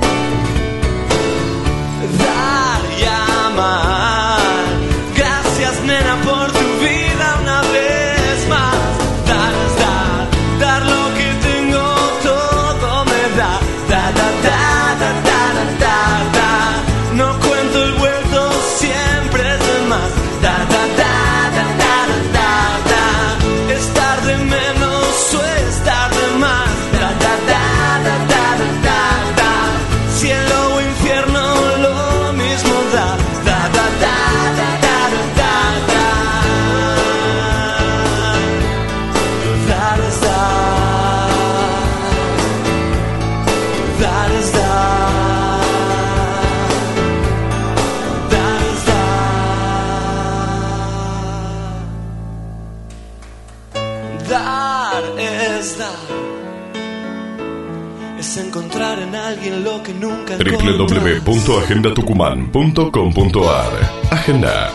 Dar y amar. Gracias, nena, por tu vida una vez más. Dar es dar. Dar lo que tengo, todo me da. Da, da, da, da, da, da, da, da. No cuento el vuelto, siempre es de más. Da, da, da, da, da, da, da, da. Estar de menos o estar de más. Da, da, da, da, da, da, da, da. Cielo o infierno, lo mismo da. Da, da, da, da, da, da, da, da. Dar es dar. Dar es dar. Dar es dar. Dar es dar. Es encontrar en alguien lo que nunca w w w punto agenda tucumán punto com punto a r. Agenda.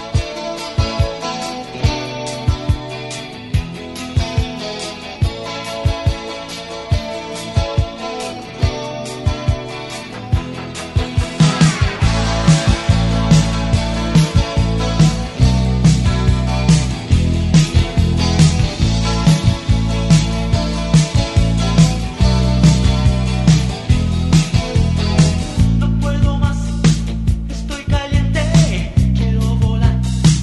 No puedo más, estoy caliente, quiero volar.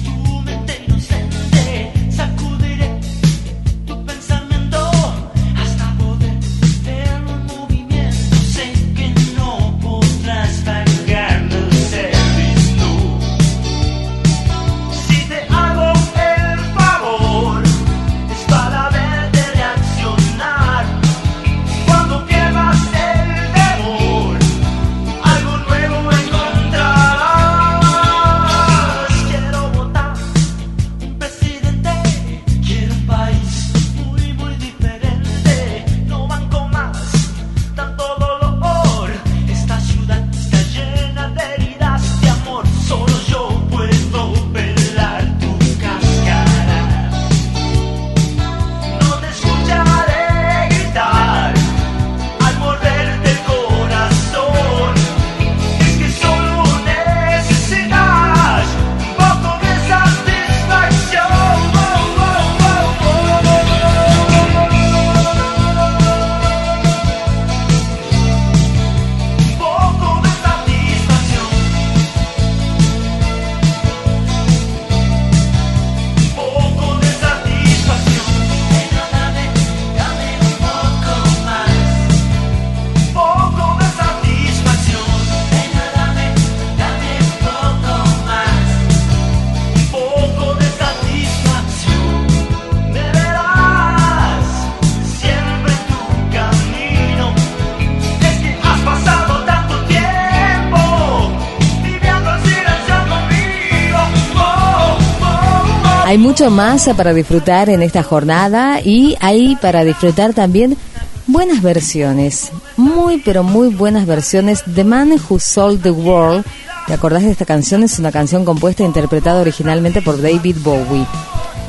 Hay mucho más para disfrutar en esta jornada y hay para disfrutar también buenas versiones, muy pero muy buenas versiones. The Man Who Sold the World, ¿te acordás de esta canción? Es una canción compuesta e interpretada originalmente por David Bowie.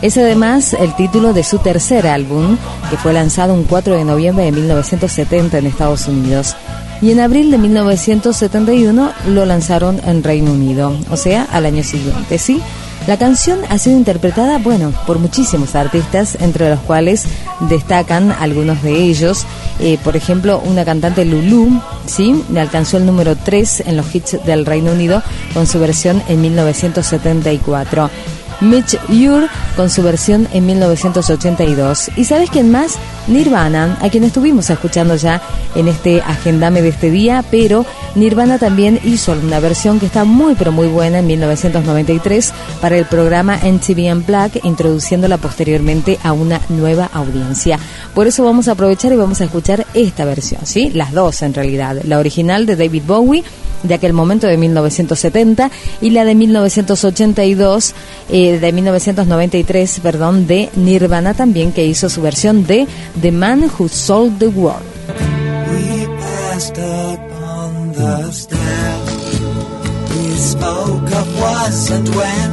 Es además el título de su tercer álbum, que fue lanzado un cuatro de noviembre de mil novecientos setenta en Estados Unidos. Y en abril de mil novecientos setenta y uno lo lanzaron en Reino Unido, o sea, al año siguiente, ¿sí? La canción ha sido interpretada, bueno, por muchísimos artistas, entre los cuales destacan algunos de ellos. Eh, por ejemplo, una cantante, Lulu, ¿sí? Alcanzó el número tres en los hits del Reino Unido con su versión en mil novecientos setenta y cuatro. Mitch Ure con su versión en mil novecientos ochenta y dos. ¿Y sabes quién más? Nirvana, a quien estuvimos escuchando ya en este agendame de este día, pero Nirvana también hizo una versión que está muy pero muy buena en mil novecientos noventa y tres para el programa M T V Unplugged, introduciéndola posteriormente a una nueva audiencia. Por eso vamos a aprovechar y vamos a escuchar esta versión, ¿sí? Las dos en realidad, la original de David Bowie de aquel momento de mil novecientos setenta y la de mil novecientos ochenta y dos, eh, de mil novecientos noventa y tres, perdón, de Nirvana también, que hizo su versión de The Man Who Sold the World. We passed up on the stairs. We spoke of was and when,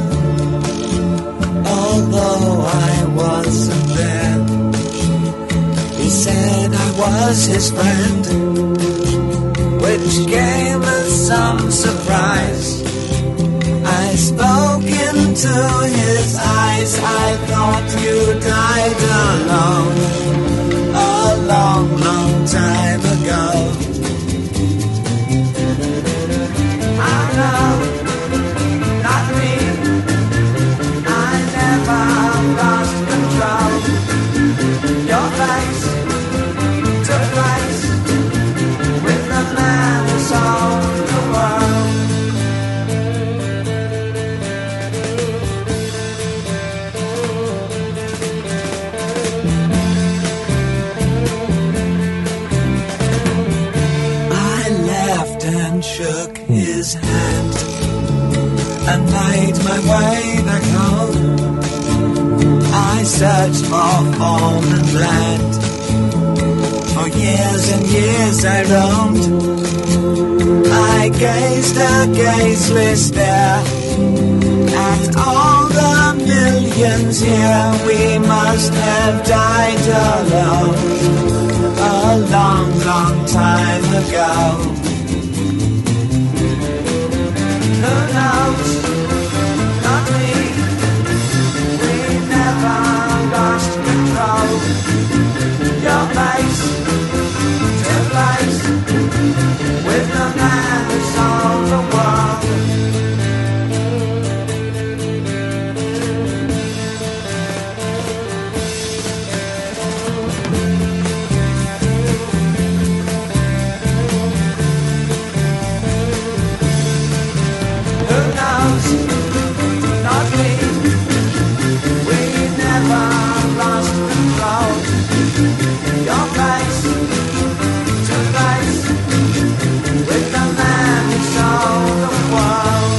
although I wasn't there. He said I was his friend, which came as some surprise. I spoke into his eyes. I thought you died alone a long, long time ago. I know, not me. I never lost control. Your face took place with the man who sold the world. I laughed and shook his hand and made my way back home. I searched for foreign land. For years and years I roamed. I gazed a gazeless stare at all the millions here. We must have died alone a long, long time ago. Who knows? Not me. We never lost control. Your face took place with the man who sold the world. Who knows? Not me. We never lost control. Your face took place with the man who sold the world.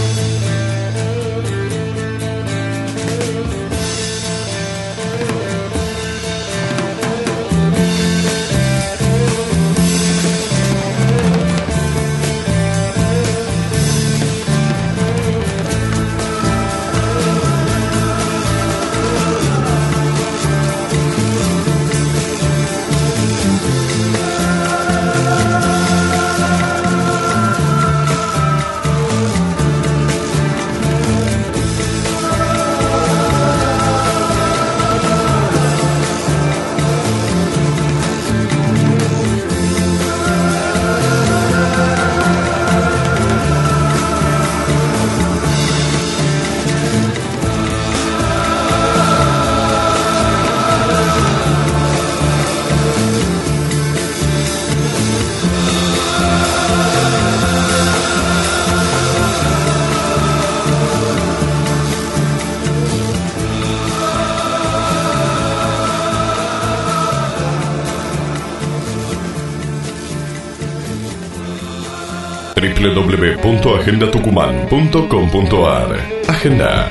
w w w punto agenda tucumán punto com punto a r. Agenda.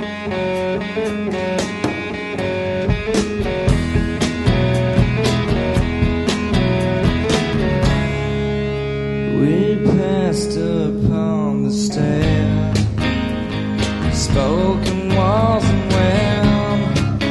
We passed upon the stair, spoken was and when,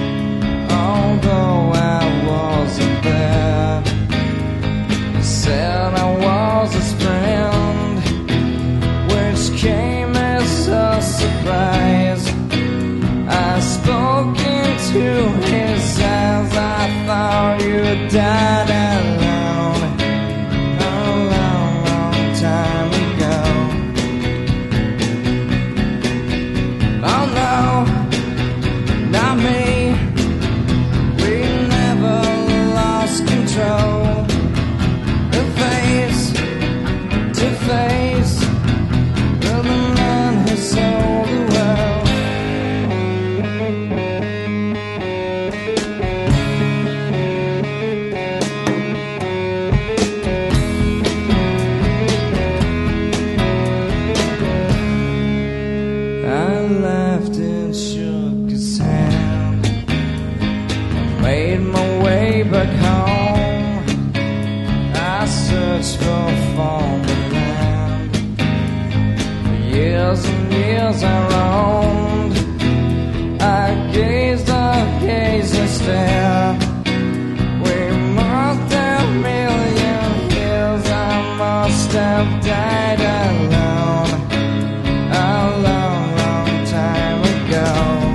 I laughed and shook his hand. I made my way back home. I searched for farmland. For years and years I roamed. I gazed, I gazed and stared. We must have million years. I must have died alone, a long, long time ago.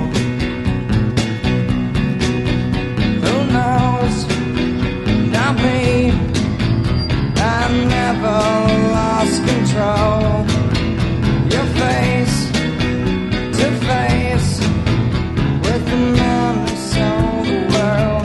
Who knows? Not me. I never lost control. Your face to face with the man who sold the world.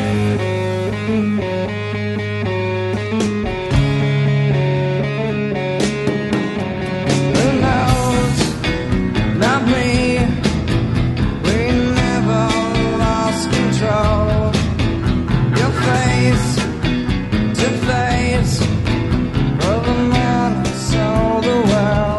Who knows? Not me. We never lost control. Your face to face with the man who sold the world.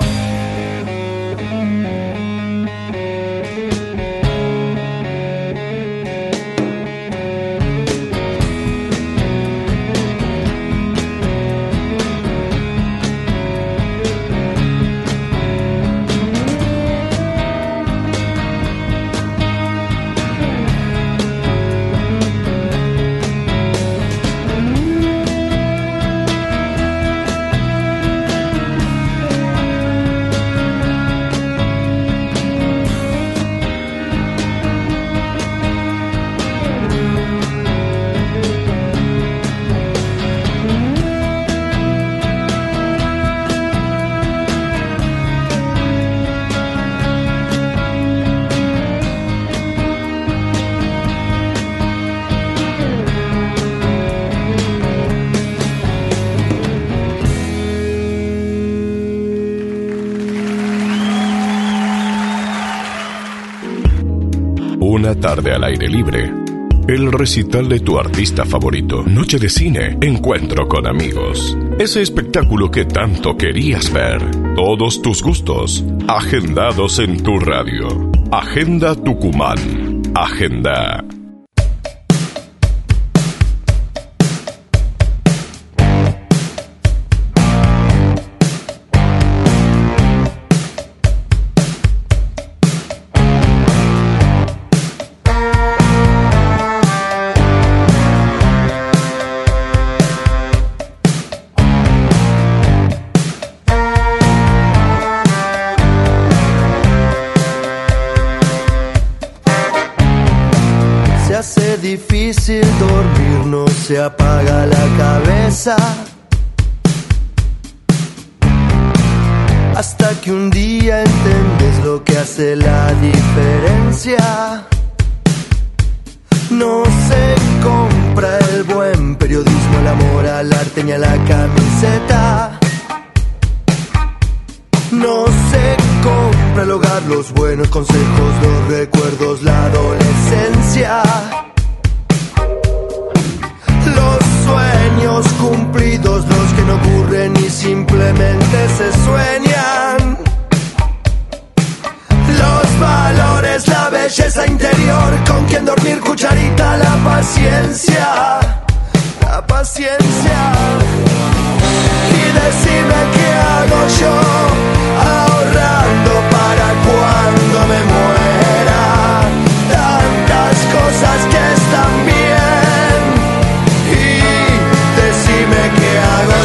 Una tarde al aire libre. El recital de tu artista favorito. Noche de cine. Encuentro con amigos. Ese espectáculo que tanto querías ver. Todos tus gustos. Agendados en tu radio. Agenda Tucumán. Agenda. Difícil dormir, no se apaga la cabeza hasta que un día entiendes lo que hace la diferencia. No se compra el buen periodismo, el amor al arte ni a la camiseta. No se compra el hogar, los buenos consejos, los recuerdos, la adolescencia. Los sueños cumplidos, los que no ocurren y simplemente se sueñan. Los valores, la belleza interior, con quien dormir, cucharita, la paciencia, la paciencia. Y decime qué hago yo, ahorrando para cuando me muera. Tantas cosas que están bien. ¿Qué hago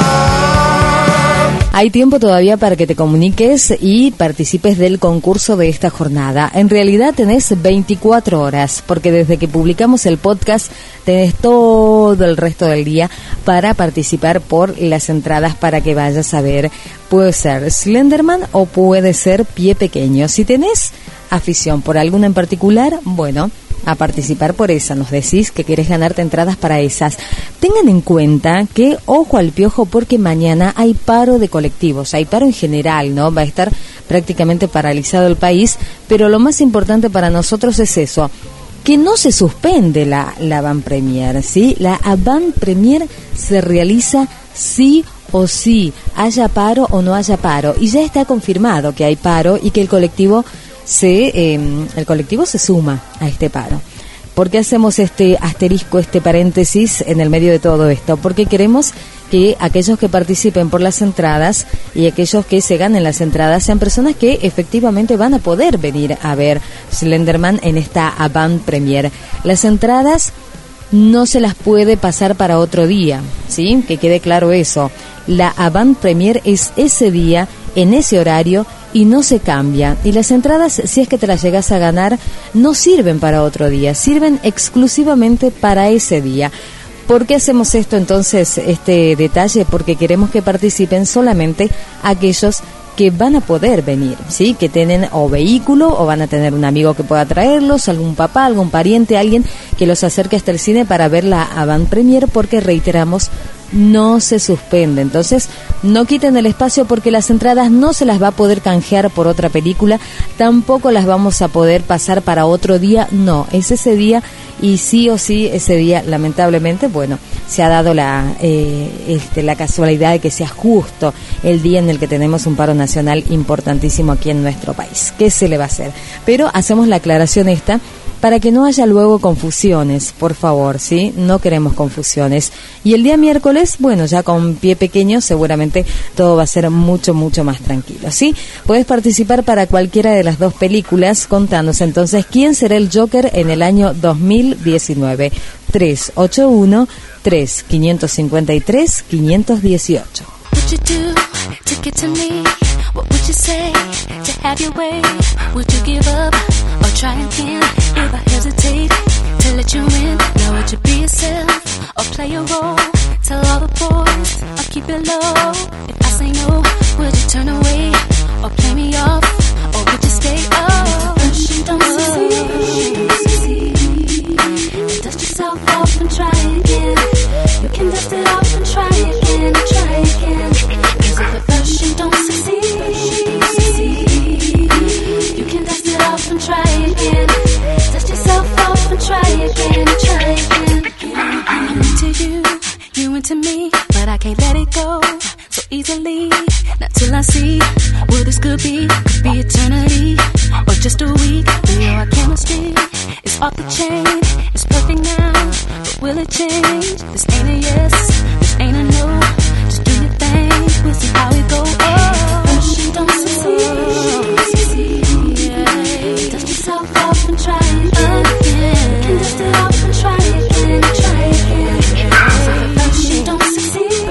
yo? Hay tiempo todavía para que te comuniques y participes del concurso de esta jornada. En realidad tenés veinticuatro horas, porque desde que publicamos el podcast tenés todo el resto del día para participar por las entradas para que vayas a ver. Puede ser Slenderman o puede ser Pie Pequeño. Si tenés afición por alguna en particular, bueno, a participar por esa. Nos decís que querés ganarte entradas para esas. Tengan en cuenta que ojo al piojo, porque mañana hay paro de colectivos, hay paro en general, ¿no? Va a estar prácticamente paralizado el país, pero lo más importante para nosotros es eso, que no se suspende la, la Avant Premier, ¿sí? La Avant Premier se realiza sí o sí haya paro o no haya paro. Y ya está confirmado que hay paro y que el colectivo se, eh, el colectivo se suma a este paro. ¿Por qué hacemos este asterisco, este paréntesis en el medio de todo esto? Porque queremos que aquellos que participen por las entradas y aquellos que se ganen las entradas sean personas que efectivamente van a poder venir a ver Slenderman en esta avant premiere. Las entradas no se las puede pasar para otro día, ¿sí? Que quede claro eso. La avant premiere es ese día, en ese horario, y no se cambia. Y las entradas, si es que te las llegas a ganar, no sirven para otro día, sirven exclusivamente para ese día. ¿Por qué hacemos esto entonces, este detalle? Porque queremos que participen solamente aquellos que van a poder venir, ¿sí? Que tienen o vehículo o van a tener un amigo que pueda traerlos, algún papá, algún pariente, alguien que los acerque hasta el cine para ver la avant premiere, porque reiteramos, no se suspende. Entonces, no quiten el espacio porque las entradas no se las va a poder canjear por otra película, tampoco las vamos a poder pasar para otro día, no, es ese día y sí o sí ese día, lamentablemente, bueno, se ha dado la eh, este, la casualidad de que sea justo el día en el que tenemos un paro nacional importantísimo aquí en nuestro país. ¿Qué se le va a hacer? Pero hacemos la aclaración esta para que no haya luego confusiones, por favor, ¿sí? No queremos confusiones. Y el día miércoles, bueno, ya con pie pequeño, seguramente todo va a ser mucho, mucho más tranquilo, ¿sí? Puedes participar para cualquiera de las dos películas, contanos entonces quién será el Joker en el año dos mil diecinueve. tres ocho uno, tres cinco cinco tres, cinco uno ocho. What you do to get to me? What would you say to have your way? Would you give up or try again? If I hesitate to let you in, now would you be yourself or play a role? Tell all the boys I'll keep it low. If I say no, would you turn away or play me off? Or would you stay? Oh, first you don't succeed, and dust yourself off and try again. You can dust it off and try again and try again. Cause if at first you don't succeed, you can dust it off and try again. Dust yourself off and try again and try again. I'm into you, you into me, but I can't let it go so easily. Not till I see what this could be. Could be eternity or just a week. We know our chemistry is off the chain. It's perfect now, but will it change? This ain't a yes, this ain't a no. Just do your thing, we'll see how it goes. Oh, first you don't succeed, yeah. Dust yourself off and try again. You can dust it off and try again, try again. So at first you don't succeed,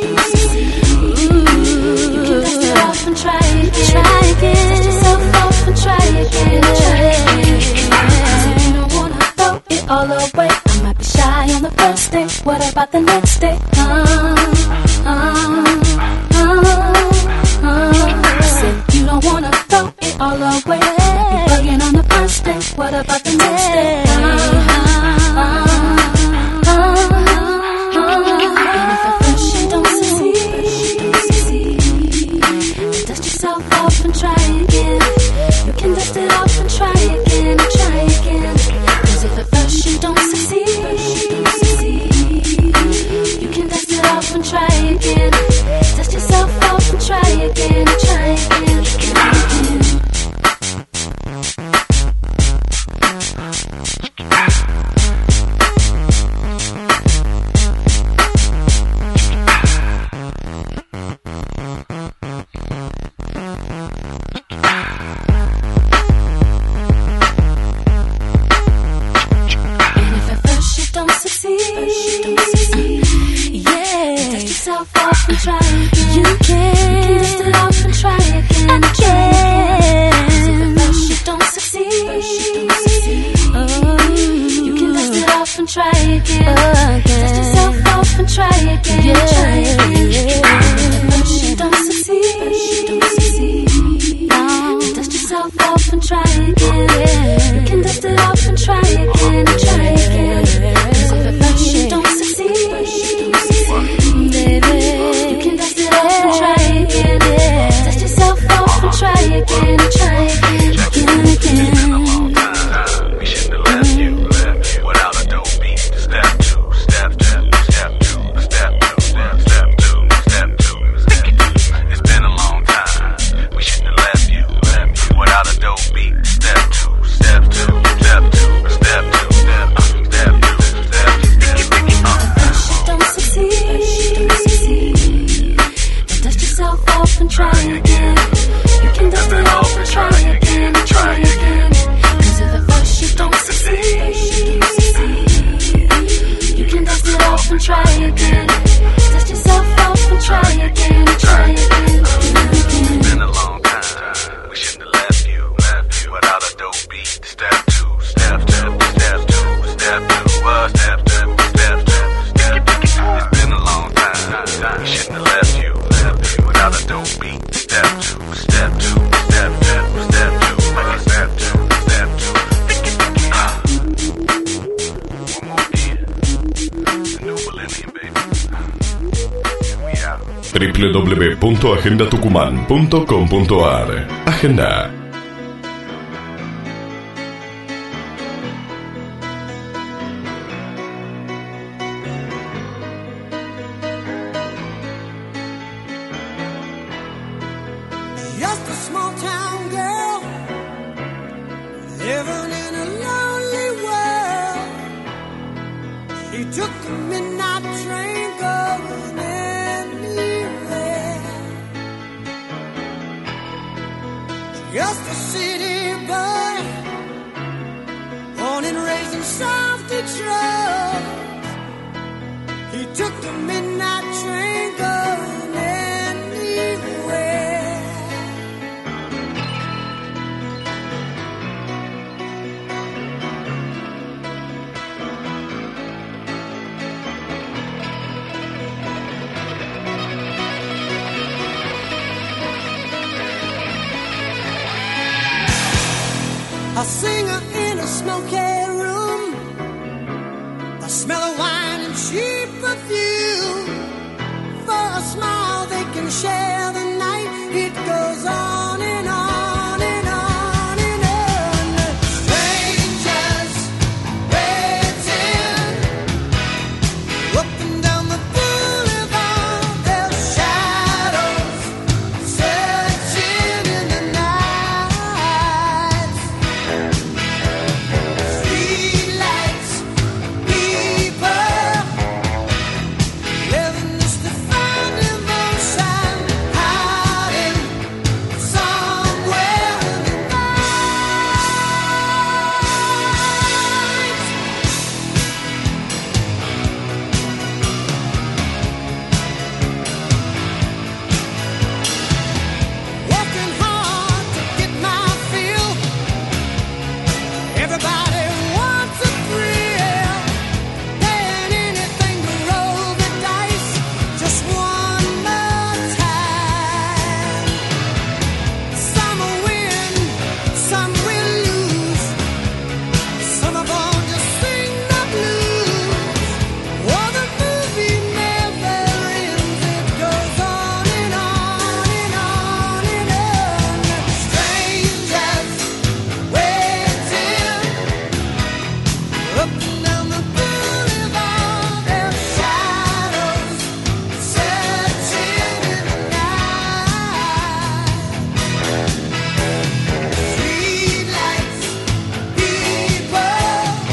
ooh, you can dust it off and try again, try again. Dust yourself off and try again, try again. So you don't wanna throw it all away. I might be shy on the first day, what about the next day? Uh, uh, uh, uh. Said you don't wanna throw it all away. You're bugging on the first day, what about the next day? Uh, uh, uh, uh. And if at first you don't succeed, then dust yourself off and try again. You can dust it off and try again, try again. Cause if at first you don't succeed, you can dust it off and try again. Dust yourself off and try again, try again, try again. Try again. You can. You can dust it off and try again. Again. So if first you don't succeed, oh, you can dust it off and try again. again. Dust yourself off and try again. Yeah. Try again. If first you don't succeed, no. Dust yourself off and try again. You can dust it off and try again. Try again. So if first you don't succeed, baby. Try again, yeah. Dust yourself off and try again, try again, again, again. We shouldn't have left you, left you without a dope beat. Step two, step two, step two, step two, step, step two, step two, Step two, step, step, step two, uh, step two, step two. Ah. One more again. The new millennium, baby. Here we out. w w w punto agenda tucumán punto com punto a r. Agenda. Just a small town girl living in a lonely world. She took the midnight train going anywhere. Just a city boy, born and raised in South Detroit. He took the midnight train going anywhere. A singer in a smoky room, a smell of wine and cheap perfume. For a smile they can share the night. It goes on and on and on and on. Strangers waiting up and down the boulevard. Their shadows searching in the night. Streetlights, people living just to find emotion, hiding somewhere in the night. Working hard to get my fill. Everybody wants a thrill. Paying anything to roll the dice just one more time. Some will win, some will lose. Some of them just sing the blues. Oh, the movie never ends. It goes on and on and on and on. Strangers waiting up and down the boulevard. Their shadows searching in the night. Streetlights, people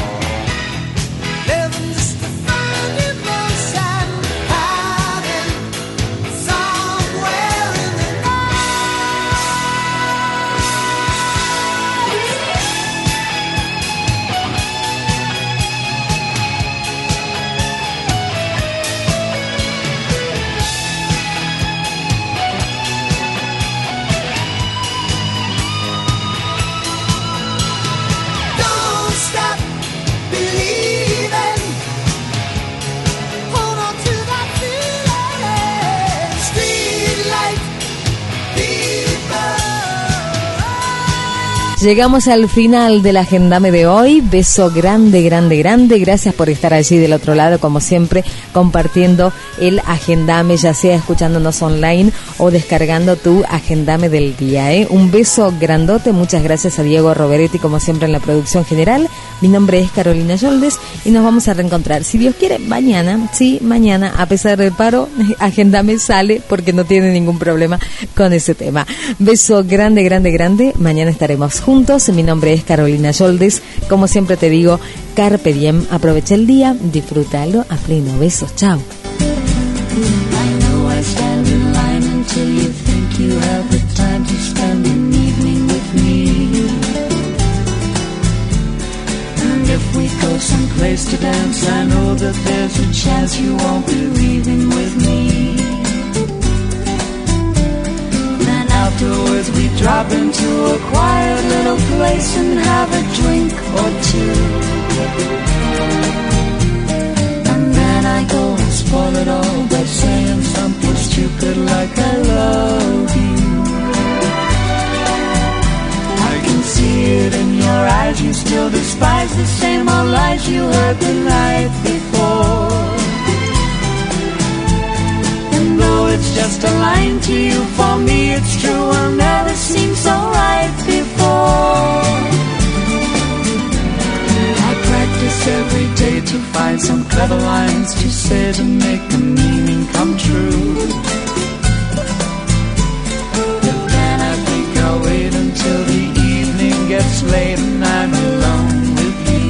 living just to find emotion, hiding somewhere in the Don't stop believing. Hold on to that feeling. Streetlight people. Llegamos al final del Agendame de hoy. Beso grande, grande, grande. Gracias por estar allí del otro lado, como siempre, compartiendo el Agendame, ya sea escuchándonos online o descargando tu Agendame del día, ¿eh? Un beso grandote. Muchas gracias a Diego Roveretti, como siempre, en la producción general. Mi nombre es Carolina Yoldes y nos vamos a reencontrar, si Dios quiere, mañana. Sí, mañana, a pesar del paro, Agendame sale porque no tiene ningún problema con ese tema. Beso grande, grande, grande. Mañana estaremos juntos. Mi nombre es Carolina Yoldes. Como siempre te digo, carpe diem. Aprovecha el día, disfrútalo a pleno. Besos, chao. I know I stand in line until you think you have the time to spend an evening with me. And if we go someplace to dance, I know that there's a chance you won't be leaving with me. Then afterwards we drop into a quiet little place and have a drink or two. And then I go and spoil it all by saying something stupid like I love you. you still despise the same old lies you heard the night before. And though it's just a line to you, for me it's true, will never seem so right before. I practice every day to find some clever lines to say to make the meaning come true. But then I think I'll wait until the evening gets late and I'm alone with you.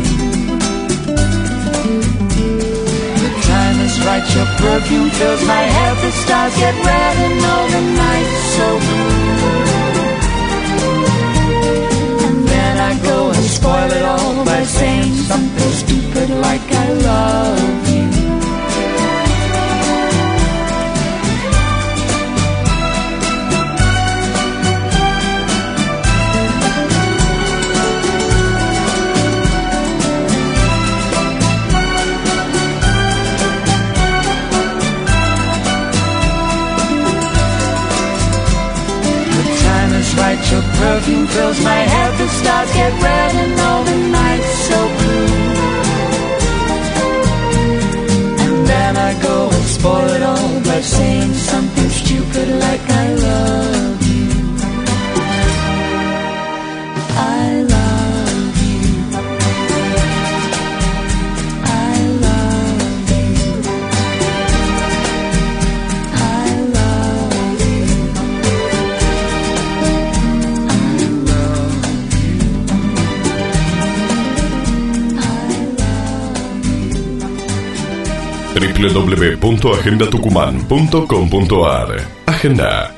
The time is right, your perfume fills my head, the stars get red and all the night's so blue. And then I go and spoil it all by saying something stupid like I love you. Right, your perfume fills my head, the stars get red and all the night's so blue. And then I go and spoil it all by saying something stupid like I love you. I love you. I love you. I love you. w w w punto agenda tucumán punto com punto a r. Agenda.